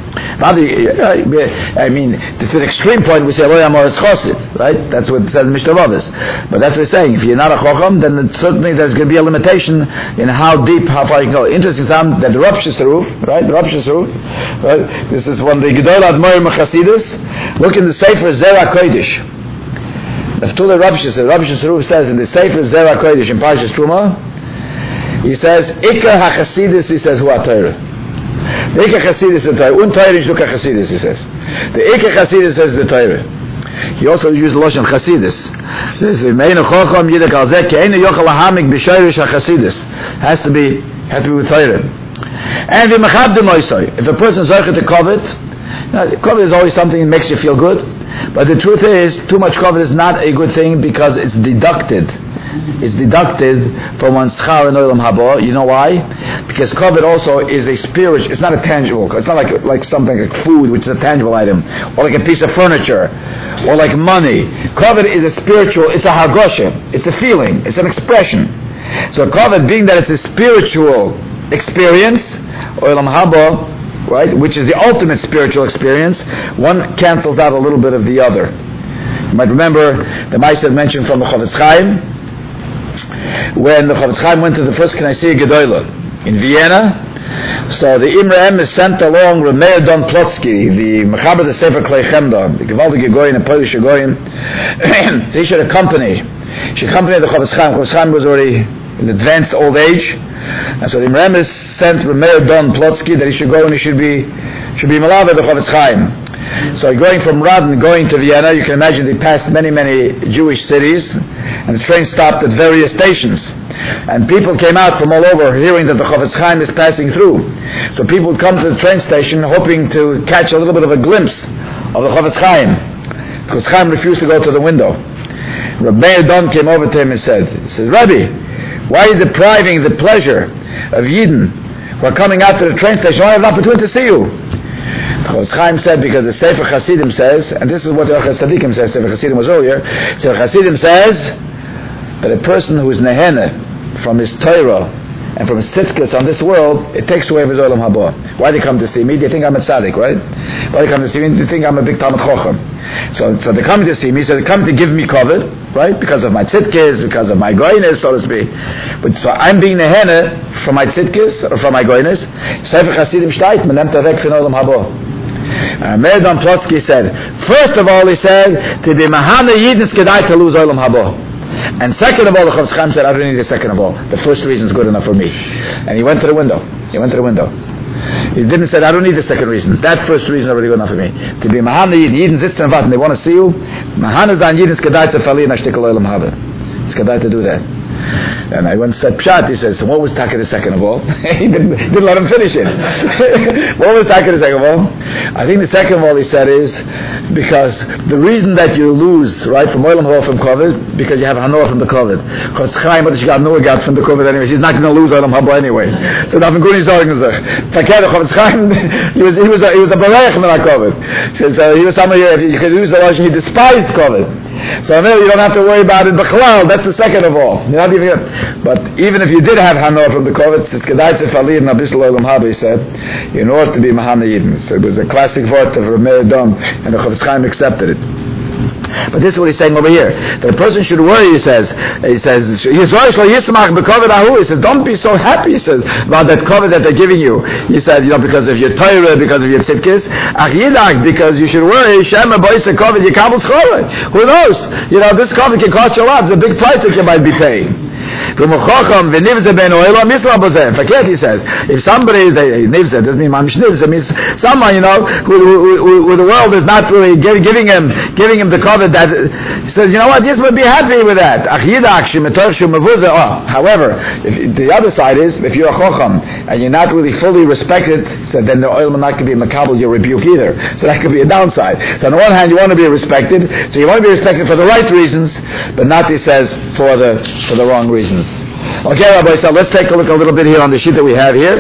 I mean, to the extreme point, we say Lo Yamor Es Chosid, right? That's what it says in Mishnah Rabbis. But that's what we're saying. If you're not a Chocham, then it, certainly there's going to be a limitation in how deep, how far you can go. Interesting time that the Rav Shesaruf, right? The Rav Shesaruf, right? This is one of the Gedol Admorim Chasidus. Look in the Sefer Zera Kodesh. The Tula Rav Shesaruf, Rav Shesaruf says in the Sefer Zera Kodesh in Parshas Truma, he says Ikar HaChasidus, he says Hu HaTorah. The Ikar Chasidus is the Torah. Un Torah is Lukar Chasidus, he says. The Ikar Chasidus says the Torah. He also used the Lashon Chasidus. He says, Meinu Chocham Yidak Al Zeh, Ke'enu Yochel Lahamik B'Shoyrish HaChasidus. Has to be, has to be with Torah. And V'Machab D'Moisoi. If a person is Zocher to covet, covet is always something that makes you feel good. But the truth is, too much covet is not a good thing because it's deducted. Is deducted from one's schar in olam haba. You know why? Because covet also is a spiritual. It's not a tangible. It's not like like something like food, which is a tangible item, or like a piece of furniture, or like money. Covet is a spiritual. It's a hargosha. It's a feeling. It's an expression. So covet, being that it's a spiritual experience, olam haba, right, which is the ultimate spiritual experience, one cancels out a little bit of the other. You might remember the Ma'aser mentioned from the Chofetz Chaim. When the Chofetz Chaim went to the first Knesset Gedola in Vienna, so the Imre is sent along with Meir Don Plotsky, the Mechaber the Sefer Klei Chemda, the Gewaldige Goyin, the Polish Goyin. So he should accompany. He should accompany the Chofetz Chaim. Chofetz Chaim was already in advanced old age, and so the Imre is sent with Meir Don Plotsky that he should go and he should be should be Malav the Chofetz Chaim. So going from Radin, going to Vienna, you can imagine they passed many, many Jewish cities, and the train stopped at various stations. And people came out from all over hearing that the Chofetz Chaim is passing through. So people would come to the train station hoping to catch a little bit of a glimpse of the Chofetz Chaim. Because Chaim refused to go to the window. Rabbi Meir Don came over to him and said, he said, Rabbi, why are you depriving the pleasure of Yidden who are coming out to the train station? I have an opportunity to see you. Chofetz Chaim said, because the Sefer Hasidim says, and this is what the Orchid Tzadikim says, Sefer Hasidim was earlier, Sefer Hasidim says that a person who is nehene from his Torah and from his tzidkas on this world, it takes away his olam haba. Why they come to see me? They think I'm a tzaddik, right? Why they come to see me? They think I'm a big Talmud Chacham. So, so they come to see me, so they come to give me covet, right? Because of my tzidkas, because of my goyness, so to speak. But so I'm being nehene from my tzidkas, or from my goyness. Sefer Hasidim shtayt, man nemt weg von olam haba. Uh, Meir Don Plotsky said, first of all, he said, to be mahana yidin kedai to lose olam haba. And second of all, the Chofetz Chaim said, I don't need the second of all. The first reason is good enough for me. And he went to the window. He went to the window. He didn't say, I don't need the second reason. That first reason is already good enough for me. To be mahana yidin, yidin sitzen and warten, they want to see you. Mahana zayin yidin kedai to verlieren ashtikel olam haba. It's kedai to do that. And I once said Pshat, he says, so what was Taka the second of all? he didn't, didn't let him finish it. What was Taka the second of all? I think the second of all he said is, because the reason that you lose, right, from Olam Haba from COVID, because you have Hanoah from the COVID. Because Chaim hat sich gar nur gehabt from the COVID anyway. He's not going to lose Olam Haba anyway. So nothing good is sorgen sich. Verkehrt, Chofetz Chaim, he was, he was a, he was a berech from COVID. So, so he was somebody, you could use the logic, he despised COVID. So you don't have to worry about it. B'chalal, that's the second of all. You're not even, but even if you did have Hanoah from the COVID, it's kedai to verlieren a bissel olam haba, he said, in order to be mahana yidin. So it was a classic word of Rabbi Meir Don, and the Chofetz Chaim accepted it. But this is what he's saying over here. That a person should worry, he says. He says, he says, don't be so happy, he says, about that cover that they're giving you. He said, you know, because of your Torah, because of your tzidkis, because you should worry, who knows? You know, this cover can cost you a lot. It's a big price that you might be paying. Forget, he says. If somebody, they, nivze, doesn't mean mamish nivze, means someone, you know, who, who, who, who the world is not really give, giving him, giving him the cover that, he says, you know what, yes, we'll be happy with that. Oh, however, if, the other side is, if you're a chocham, and you're not really fully respected, so then the oil will not be makabel your rebuke either. So that could be a downside. So on the one hand, you want to be respected, so you want to be respected for the right reasons, but not, he says, for the for the wrong reasons. Okay, Rabbi, so let's take a look a little bit here on the sheet that we have here.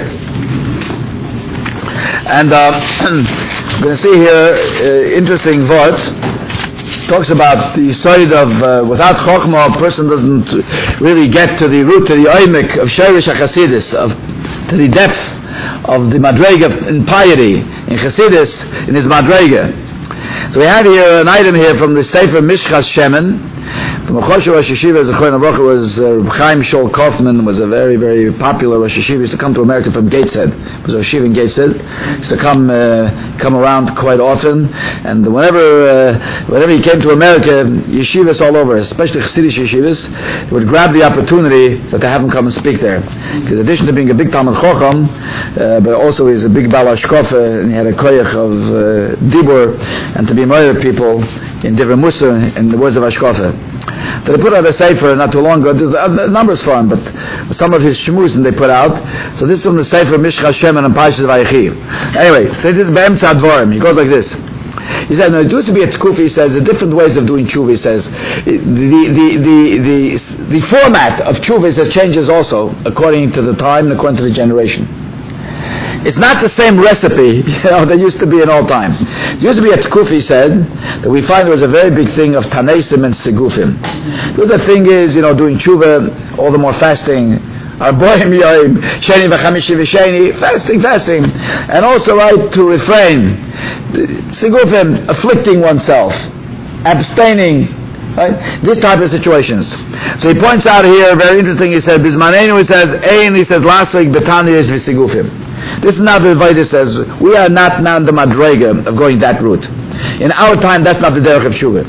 And uh, we're going to see here uh, interesting words. Talks about the side of uh, without chokhmah, a person doesn't really get to the root, to the oimik of Sherish HaChasidis, of to the depth of the madrega in piety, in Chasidis, in his madrega. So we have here an item here from the Sefer Mishchas Shemen. From the Choshev Rosh Yeshiva, the Kohen Avrochet was uh, Chaim Shol Kaufman, was a very, very popular Rosh Yeshiva. He used to come to America from Gateshead. He was a Rosh Yeshiva in Gateshead. He used to come uh, come around quite often, and whenever uh, whenever he came to America, yeshivas all over, especially Chassidish yeshivas, he would grab the opportunity that to have him come and speak there. Because in addition to being a big Talmud Chacham, uh, but also he's a big Bal Hashkafa, and he had a koyach of uh, Dibur, and to be murder people in Divrei Musa, in the words of Hashkafa. So they put out a sefer not too long ago. The numbers for him, but some of his shmuzim they put out. So this is from the sefer Mishchas Shemen and Parshas Vayechi. Anyway, so this is Be'emtza Dvarim. He goes like this. He said, no, it used to be a tkuf, he says, the different ways of doing tshuva, he says. The, the, the, the, the format of tshuva says, changes also according to the time and according to the generation. It's not the same recipe, you know, there used to be in all time. There used to be a tkuf, he said, that we find there was a very big thing of tanesim and segufim. The other thing is, you know, doing tshuva, all the more fasting, arboim yoim, sheni v'chamishi v'sheni, fasting, fasting, and also right to refrain, segufim, afflicting oneself, abstaining, right? This type of situations. So he points out here, very interesting, he said, Bismanenu, he says, Ein, he says, Lasik betaniyos v'sigufim. This is not the Veda says, we are not now the madrega of going that route. In our time, that's not the derech of Shuvah.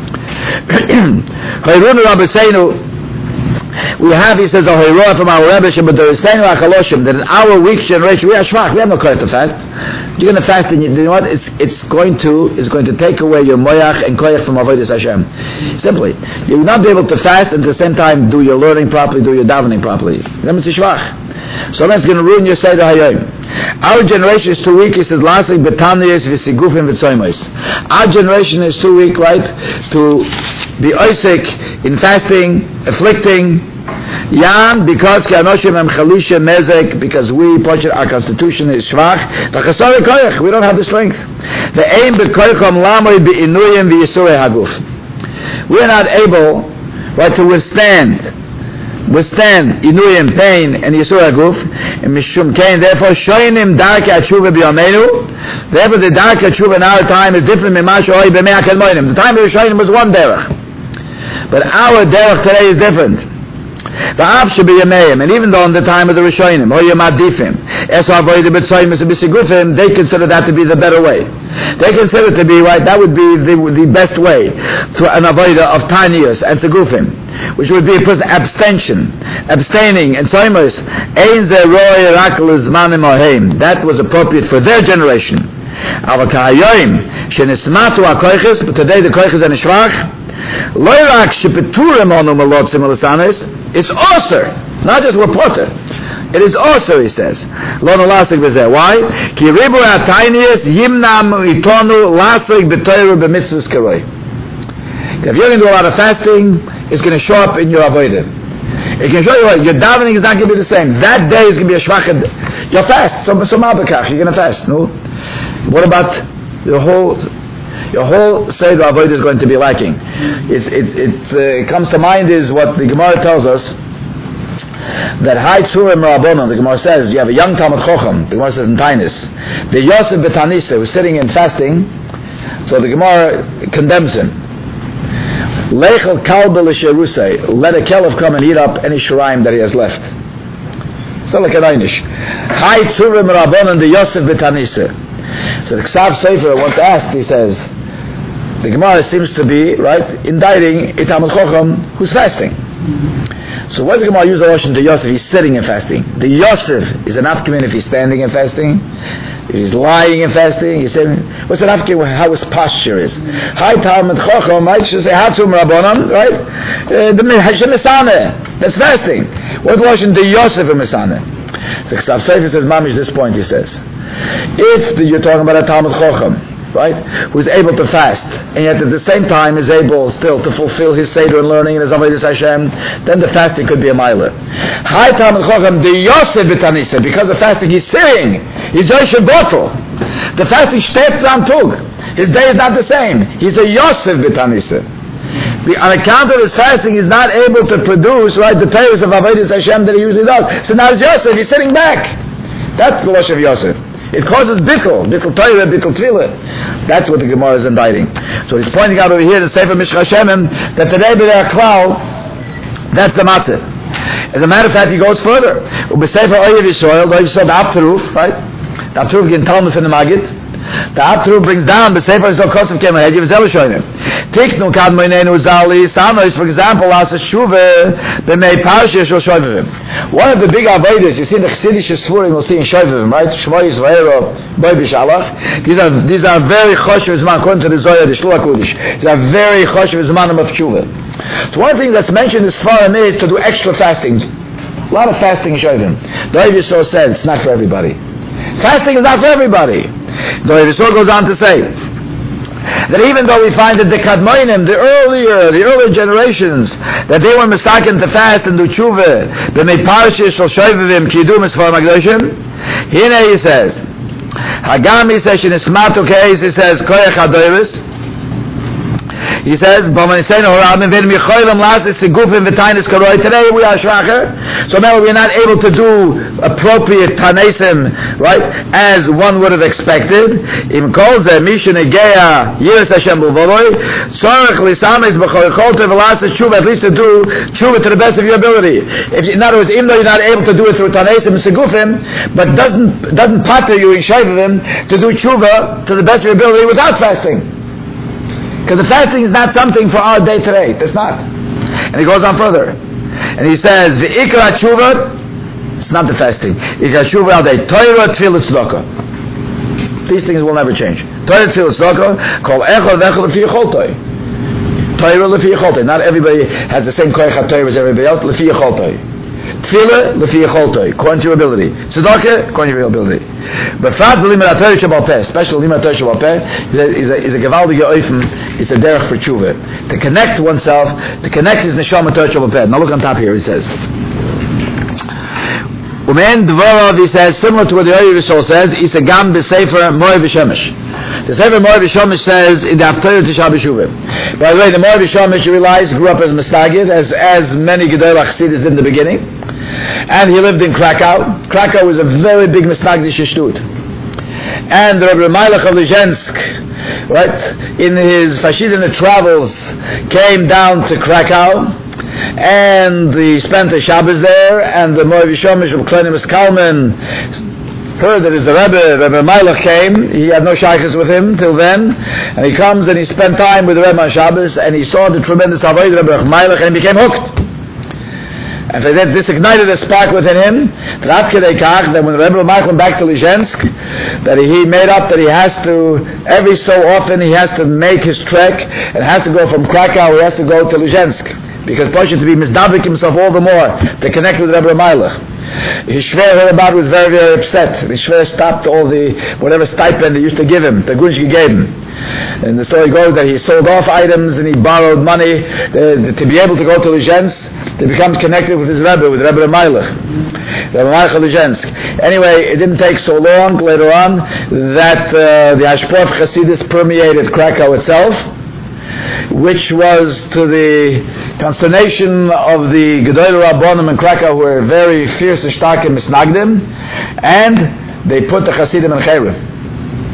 We have, he says, a Hoyrah from our Rebbe, that in our weak generation, we are shvach, we have no koyach to fast. You're going to fast, and you, you know what? It's, it's going to it's going to take away your moyach and koyach from avodas Hashem. Simply, you will not be able to fast and at the same time do your learning properly, do your davening properly. Then it's a shvach. So that's going to ruin your Seder Hayom. Our generation is too weak. He says, "Lasik betaniyos v'sigufim v'tzoymos." Our generation is too weak, right, to be oisik in fasting, afflicting. Yan, because ki'anoshim em chalisha mezek, because we, our constitution is shvach. V'chasar koyach, we don't have the strength. The aim b'koycham lamoy b'inuyim v'yisurei haguf. We're not able, right, to withstand. withstand inuyim, pain, and yisur haguf, and mishum kain, therefore shoinim dark atshuva b'yameinu. Therefore the dark atshuva in our time is different from Mashu Oy b'mei HaKelmoinim. The time of the shoinim was one derech, but our derech today is different. The Av should be Yameim, and even though in the time of the Rishonim, or Yamadifim, Esau avoided B'tzoyim, B'sigufim, they consider that to be the better way. They consider to be, right, that would be the, the best way to an avoider of Taniyos and Segufim, which would be a person abstention, abstaining, and Tzoyimos, Ein Ze Roy Rakel Zmanim Oheim. That was appropriate for their generation. Ava Kahayoim, Shenismatu HaKoiches, but today the Koiches are Nishvach, Loirak Shepeturim Onu Malot Simulasanis. It's also, not just reporter. It is also, he says. Lo nolasik b'zeh. Why? Ki ribu ha'tainiyos yimnam itonu lasik b'toyru b'mitzvus karoi. If you're going to do a lot of fasting, it's going to show up in your avodah. It can show you what, your davening is not going to be the same. That day is going to be a shvachad. You'll fast. So, so ma'abekach, you're going to fast. No? What about the whole... Your whole Seder Avodah is going to be lacking. It's, it it, uh, it comes to mind is what the Gemara tells us, that Hai Tzurim Rabbanon, the Gemara says, you have a young Talmud Chochem, the Gemara says in Tainis, the Yosef Betanisa, who's sitting and fasting, so the Gemara condemns him. Leichel Kalba L'Sherusei, let a Kelef come and eat up any Shiraim that he has left. So like an Einish. Hai Tzurim Rabbanon, the Yosef Betanisa. So the Ksav Sefer wants to ask, he says, the Gemara seems to be, right, indicting a Talmud Chochem who's fasting. So what's the Gemara use the Lashon to Yosef? He's sitting and fasting. The Yosef is an afkamin if he's standing and fasting. If he's lying and fasting, he's saying, what's the afkamin? How his posture is. Hi Talmud Chacham, right? Should say Hatzum Rabbanon, right? Uh, the Misane. That's fasting. What's the Lashon to Yosef and Misane? So Ksav Sefer says, Mamish, this point he says. If the, you're talking about a Talmud Chacham, right, who's able to fast, and yet at the same time is able still to fulfill his Seder and learning and his Avodas Hashem, then the fasting could be a miler. Hi Talmud Chacham, the Yosef b'tanisa, because the fasting he's sitting, he's Yosef bottle. The fasting steht am Tug. His day is not the same. He's a Yosef b'tanisa. On account of his fasting, he's not able to produce, right, the payers of Avodas Hashem that he usually does. So now it's Yosef, he's sitting back. That's the Rosh of Yosef. It causes bittul, bittul Torah, bittul Tefillah. That's what the Gemara is indicting. So he's pointing out over here in the Sefer Mishra Shemim that today b'derech klal, that's the matzah. As a matter of fact, he goes further. U'b'sefer Oyev Yisrael, Oyev Yisrael, the Abtaruf, right? The Abtaruf getting Talmud from the Maggid. The Abtaruf brings down, b'sefer Yisrael Kosev came ahead, Yev Zel Shoynim. Tiknu kad moinenu zali, Sanos, for example, as a shuve, b'mei parsha shel Shoyvim. One of the big avodas, you see in the Chassidish Sfurim, we'll see in Shoyvim, right? Shmoyis, Vayero, Boy B'Shalach. These are, these are very choshev zman, according to the Zohar, the Shluch HaKudish. These are very choshev zmanim of tshuva. So one thing that's mentioned in Sfarim is to do extra fasting. A lot of fasting in Shoyvim. The Oyev Yisrael said it's not for everybody. Fasting is not for everybody. The Oyev Yisrael goes on to say that even though we find that the Kadmoinim, the earlier, the earlier generations, that they were mistaken to fast and do tshuva, they made parashah shel shoyvim kidum esfar magdoshim. Here he says, Hagam he says in Ismatu case he says koyach hadoyres. He says, today we are shvacher, so now we are not able to do appropriate tanesim, right, as one would have expected. Im kol ze mishin egeya yiras Hashem b'vovoy tzorech lisames b'chol choltev v'lasas tshuva, at least to do tshuva to the best of your ability. If, in other words, even though you're not able to do it through tanesim and segufim, but doesn't doesn't pater you in shayvim to do tshuva to the best of your ability without fasting. Because the fasting is not something for our day today. It's not. And he goes on further. And he says, V'ikra tshuva, it's not the fasting. Ikra tshuva al day, Torah, Tefillah, Tzedakah. These things will never change. Torah, Tefillah, Tzedakah, kol echol v'echol l'fi yecholtoi. Torah, l'fi yecholtoi. Not everybody has the same koyach HaTorah as everybody else, l'fi yecholtoi. Tefillah, l'fi yecholtoi, according to your ability. Tzedakah, according to your ability. But fat b'limud HaTorah Shabbat Peh, especially limud HaTorah Shabbat Peh, is a, is a, is a gevaldige oifen, it's a derech for tshuva. To connect oneself, to connect his neshama Torah Shabbat Peh. Now look on top here, he says. Umen dvorav, he says, similar to what the Oyev Yisrael says, is a gam b'sefer Moed V'Shemesh. The Sefer Moed V'Shemesh says in the Haftarah Tisha B'Shuvah. By the way, the Moed V'Shemesh, you realize, grew up as Mestagid, as as many Gedolei Chassidus did in the beginning, and he lived in Krakow. Krakow was a very big Mestagidish shtut. And the Rebbe Meilech of Lizhensk, right, in his Fashidina travels, came down to Krakow, and he spent the Shabbos there, and the Moed V'Shemesh of Klenimus Kalman heard that his Rebbe, Rebbe Meilech came. He had no shaykhs with him till then, and he comes and he spent time with the Rebbe on Shabbos, and he saw the tremendous avodah of Rebbe Meilech, and he became hooked. And so that this ignited a spark within him. That when Rebbe Meilech went back to Lizhensk, that he made up that he has to, every so often he has to make his trek, and has to go from Krakow, he has to go to Lizhensk. Because Pasha to be misdavik himself all the more to connect with Rebbe Meilech. His Shver heard about was very, very upset. His Shver stopped all the, whatever stipend they used to give him, the Gunshki gave him. And the story goes that he sold off items and he borrowed money uh, to be able to go to Lizhensk, to become connected with his Rebbe, with Rebbe Meilech. Rebbe Meilech of Lizhensk. Anyway, it didn't take so long later on that uh, the Hashpah of Chassidus permeated Krakow itself, which was to the consternation of the Gedolei Rabbanim in Krakow, who were very fierce and stark and misnagdim, and they put the Chassidim in Cherem.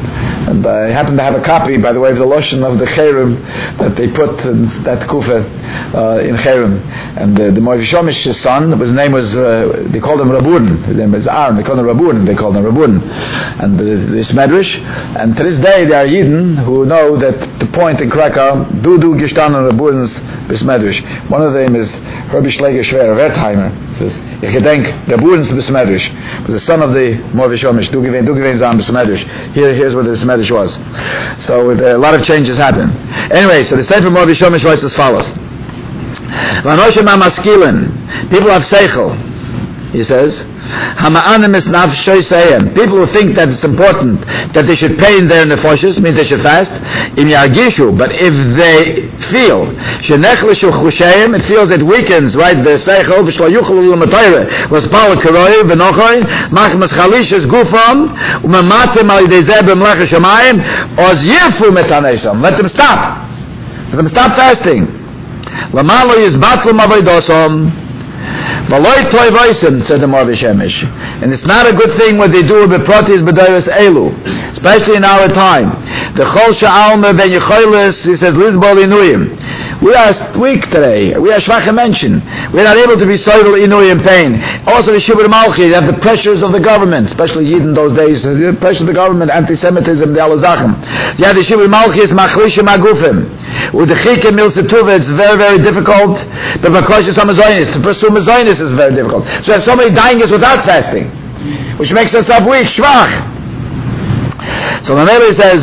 And I happen to have a copy, by the way, of the Lashon of the Cherem that they put in that Kufa uh, in Cherem. And the, the Moav Shomish's son, his name was, uh, they called him Rabun. His name was Aaron. They called him Rabun. They called him Rabun. And the, this Medrash. And to this day, there are Yidden who know that the point in Krakow, Dudu Gishtan and Rabun's Bismedrash. One of them is Rabbi Schleger Schwer of Wertheimer. He says, Ich gedenk Rabun's Bismedrash. Was the son of the Moav Shomish. Du gewen, du gewen Zam Bismedrash. Here, here's what the Bismedrash was. So uh, a lot of changes happen. Anyway, so the Sefer Moav Shomish writes as follows. Vanoshim HaMaskilin. People have Seichel. He says, Hama'anim is nafshoy sayim. People who think that it's important that they should pay in their nefoshes, means they should fast, im yagishu. But if they feel, shenechlishu chusheim, it feels it weakens, right, their seichel, v'shlo yuchlu l'matayre, l'spal karoi, v'nochoin, machmas chalishas gufam, u'mamatim al yidei zeh b'mlech hashamayim, oz yirfu metanesam. Let them stop. Let them stop fasting. L'malo yizbatlu mavaydosam. Said the Moav Shemish. And it's not a good thing what they do with Protis B'dayos Elu, especially in our time. The Chol Sha'alma Ben Yecholis, he says, Lizbol Inuyim. We are weak today. We are Shvacha mentioned. We're not able to be soidal Inuyim pain. Also the Shibur Malchi, they have the pressures of the government, especially Yid in those days, the pressure of the government, anti-Semitism, the Alazachem. You have the Shibur Malchi, is Machlisha Magufim. With the Chikim Milsetuva, it's very, very difficult. But Vakosha Samazonis, to pursue Mazonis is very difficult. So there's so many dying is without fasting, which makes yourself weak, Shvach. So the Mele says,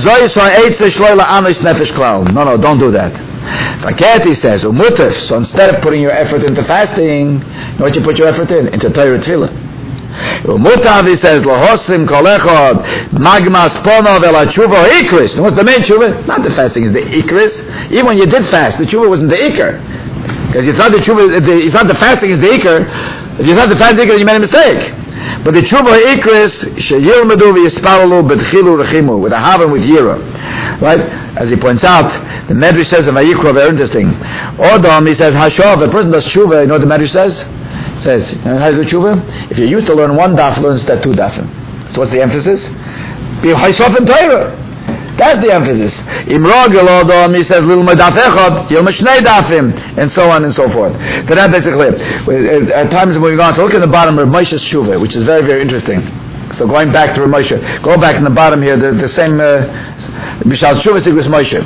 no, no, don't do that. Faketi says, Umutef, so instead of putting your effort into fasting, you know what you put your effort in? Into Torah Tefillah. Umutav, he says, Lahosim kolechod, magmas ponov el tshuva ikris. What's the main tshuva? Not the fasting, is the ikris. Even when you did fast, the tshuva wasn't the ikr. Because it's not the tshuva, it's not the fasting, is the ikr. If you thought the fasting ikr, you made a mistake. But the tshuva ikris, sheyilmadu v'yispalalu b'tchilu rechimu, with a haven with yira. Right? As he points out, the Medrash says in Vayikra, very interesting. Odom, he says, Hashav, the person does tshuva, you know what the Medrash says? Says, you know how to do tshuva? If you used to learn one daf, learn instead two dafim. So what's the emphasis? Be haysof in Torah. That's the emphasis. Imrogel Odom, he says, Lil Madaf Echad, Yil Mashnei Dafim, and so on and so forth. So that basically, at times when we're going to look at the bottom of Moshe's tshuva, which is very, very interesting. So going back to Moshe, go back in the bottom here, the, the same Mishal Tshuva Sigris Moshe.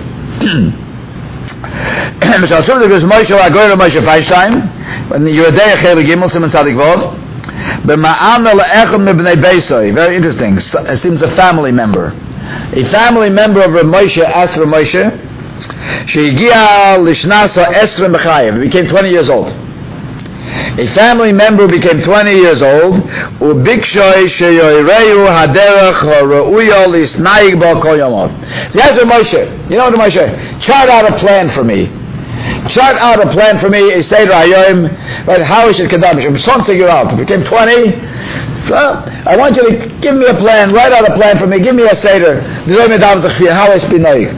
Mishal Tshuva Sigris Moshe, I go to Moshe Feinstein, when you're a day of Chele Gimel, Simon Sadik Vov, B'ma'amna le'echem mibnei Beisai, very interesting, it seems a family member. A family member of Rav Moshe asked Rav Moshe, She'igia l'shnasa esrem b'chayev, he became twenty years old. A family member became twenty years old. Ubikshoy sheyoireu haderech ha'reuya lisnaig ba kol yomot. So he asked Moshe, you know what Moshe? Chart out a plan for me. Chart out a plan for me. A seder hayoim, right? How I should conduct it. Some figure out. If became twenty, well, I want you to give me a plan. Write out a plan for me. Give me a seder. How I should be noig.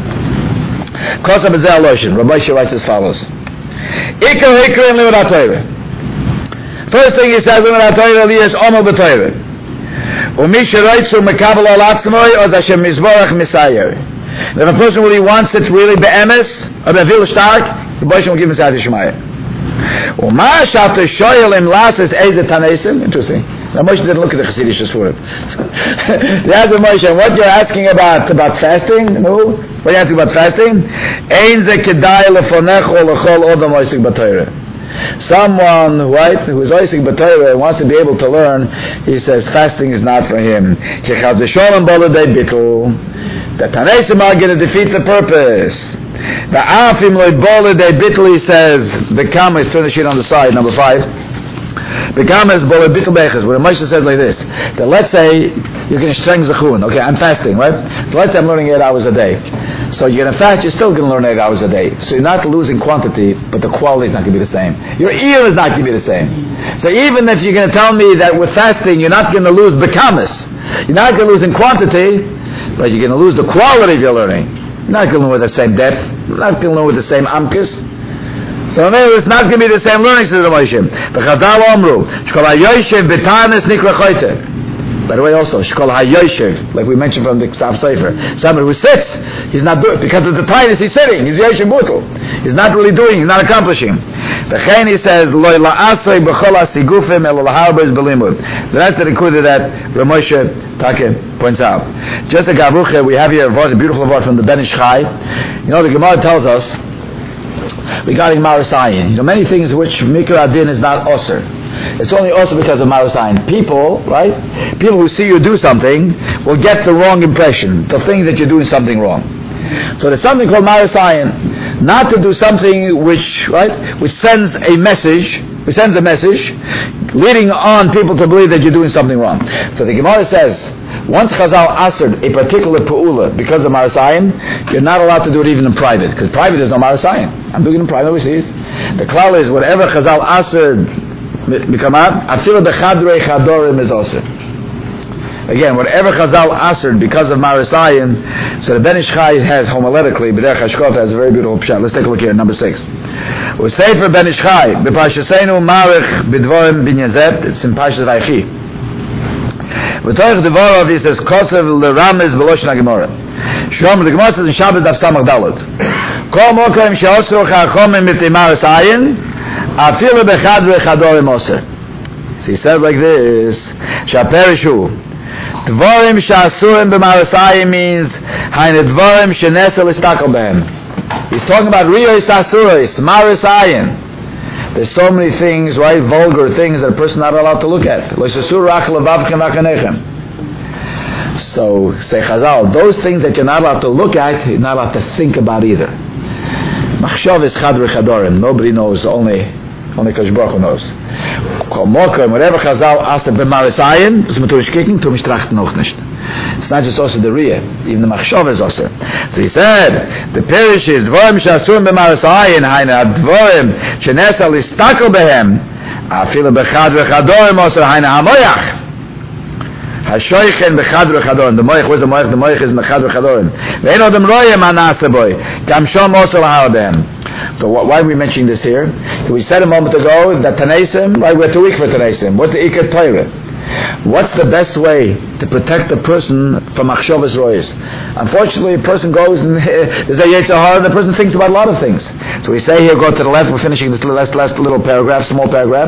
Kosa b'zeh aloshin. Rabbi Moshe writes as follows. Ikar hikar in Limud HaTorah. First thing he says, Limud HaTorah liyas omo b'Torah. Umi sheroitzu mekabel al atzmoi oz Hashem mizborach misayer. If a person really wants it really be'emes, or be'vil stark, the Boshim will give him Sadi Shemaya. Uma shafter shoyel im lases eze tanesim. Interesting. Now Moshe didn't look at the Chassidish Surim. They asked Moshe, what you're asking about, about fasting? No? What are you asking about fasting? Ein ze kedai lefonecho lechol odom oisik b'Torah. Someone, right, who is oisik b'Torah and wants to be able to learn, he says fasting is not for him. Ki chaz v'sholem bolodei bittul. The tanesim are going to defeat the purpose. The afim loy bolodei bittul, he says, the comma is turn the sheet on the side, number five. Begamas boleh bittul beches. Where Moshe says like this: that let's say you're going to strength zechun. Okay, I'm fasting, right? So let's say I'm learning eight hours a day. So you're going to fast. You're still going to learn eight hours a day. So you're not losing quantity, but the quality is not going to be the same. Your ear is not going to be the same. So even if you're going to tell me that with fasting you're not going to lose begamas, you're not going to lose in quantity, but you're going to lose the quality of your learning. You're not going to learn with the same depth. You're not going to learn with the same amkus. So it's not going to be the same learning, says the Moshe. The Chazal Omru, Shkol HaYoshev B'Tarnes Nikra Choyte. By the way, also, Shkol HaYoshev, like we mentioned from the Ksav Sefer, somebody who sits, he's not doing, because of the tightness he's sitting, he's Yoshev Mutal. He's not really doing, he's not accomplishing. The Chen, he says, Loi la'asoi b'chol ha'sigufim elo l'harbez b'limud. The rest of the Kudah that Ramoshe Take points out. Just a Gavruche, we have here a, word, a beautiful word from the Ben Ish Chai. You know, the Gemara tells us, regarding Marasayin, you know, many things which Mikra Adin is not Osir. It's only also because of Marasayin. People, right? People who see you do something will get the wrong impression. They'll think that you're doing something wrong. So there's something called Marasayin, not to do something which, right, which sends a message, which sends a message, leading on people to believe that you're doing something wrong. So the Gemara says, once Chazal answered a particular Pa'ula because of Marasayin, you're not allowed to do it even in private, because private is no Marasayin. I'm doing it in private overseas. The klal is whatever Chazal answered, again, whatever Chazal answered because of Marasayin, so the Ben Ish Chai has homiletically, B'derech Hashkot has a very beautiful pshat. Let's take a look here, number six. We say for Ben Ish Chai, B'Pashasenu Marich B'Dvorim B'Nyazet, it's in Pashas Vaychi. V'toich Dvorov, he says, Kosev L'Ramez B'Loshen HaGemorah. Shom, the Gemara says in Shabbos Daf Samach Daled. Kol Mokem She'osru Chachomim B'Tei Marasayin, Afilu B'Chadre Chadorim Oser. So he said like this, Sha'perishu, Dvorim Sha'asurim B'Marasayim means Haine Dvorim She'nesel Istakel Behem. He's talking about Riyos Asuris, Marasayim. There's so many things, right, vulgar things that a person is not allowed to look at. So, say Chazal, those things that you're not allowed to look at, you're not allowed to think about either. Machshav is Chadre Chadorim. Nobody knows, only only Kosh Baruch Hu knows. Whatever Chazal asked b'Marasayin, is Maturish Kiking, to Mishtrachten noch nicht. It's not just also the Riyah, even the Machshav is also. So he said, the Perish is Dvorim Shasurim b'Marasayin, Haina Dvorim Shenesal Istakel Behem, Afilu B'Chadre Chadorim also, Haina Hamoyach. Hashoichen B'Chadre Chadorim. The Moich, where's the Moich? The Moich is B'Chadre Chadorim. Ve'eno dem Royem Anase Boy, Gam Shom also Lahar Behem. So why are we mentioning this here? We said a moment ago that Tanaisim, right, we're too weak for Tanaisim. What's the Iker Torah? What's the best way to protect a person from Achshavas Royas? Unfortunately, a person goes and there's a Yetzer Hara, and the person thinks about a lot of things. So we say here, go to the left, we're finishing this last, last little paragraph, small paragraph.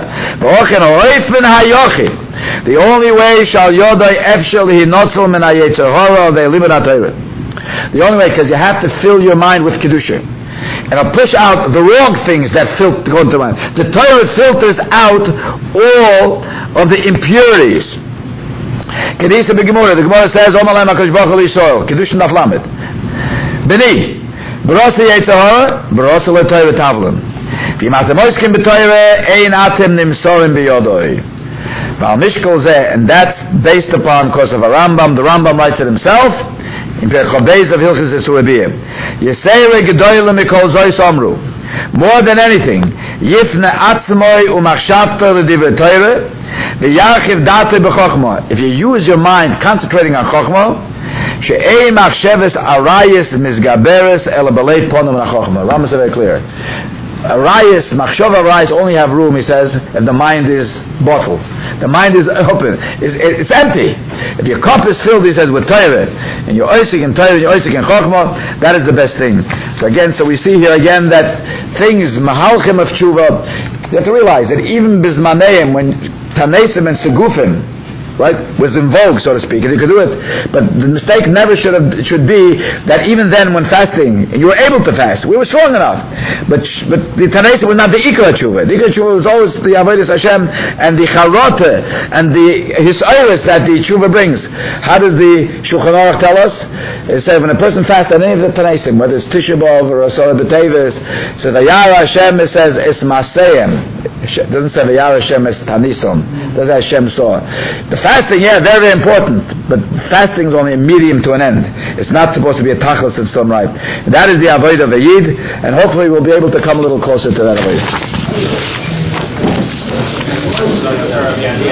The only way shall Yodai Efshel Hi Notzel Min HaYetzer Hara Ve'Limud HaTorah. The only way, because you have to fill your mind with Kedusha. And I'll push out the wrong things that fil- go into mind. The Torah filters out all of the impurities. Kedisa b'Gemara. The Gemara says, "Om Alayim Hakadosh Baruch Hu Yisrael." Kedushin Daf Lamed. Beni, Barosi Yetzer Hara, Barosi LeTorah Tavlin. V'yimatem Oiskim b'Torah, Ein Atem Nimsorim b'Yodoi. Val Mishkol Zeh, and that's based upon, of course, of a Rambam. The Rambam writes it himself. In Perchabez of Hilchis Esurabiyah. Yisere Gedoyle Mikol Zois Omru. More than anything, Yifne Atzmoy Umachshavta L'Divrei Torah V'Yarchiv Datei B'Chochma. If you use your mind concentrating on Chochma, She'ei Machsheves Arayis Mizgaberes El B'Leit Ponim L'Chochma. Rambam said very clear. Arayis, Machshava Arayis only have room, he says, if the mind is bottled. The mind is open. It's, it's empty. If your cup is filled, he says, with Torah, and you're oisik in Torah, and you're oisik in Chochmah, that is the best thing. So again, so we see here again that things, Mahalchim of Tshuva, you have to realize that even Bizmaneim, when Tanesim and Segufim, right, was in vogue, so to speak, and you could do it. But the mistake never should have should be that even then, when fasting, and you were able to fast, we were strong enough. But but the Tanais was not the Ikar Tshuva. The Ikar Tshuva was always the Avodas Hashem and the Charota and the Hisairis that the Tshuva brings. How does the Shulchan Aruch tell us? It says when a person fasts on any of the Tanaisim, whether it's Tisha B'Av or Asara B'Tevis, so the Yara Hashem, it says it's Maseyim. It doesn't say V'yara Hashem es Tanisom. That's Hashem saw. The fasting, yeah, very, very important, but fasting is only a medium to an end. It's not supposed to be a tachlis and some right. That is the avodah of a yid, and hopefully we'll be able to come a little closer to that avodah.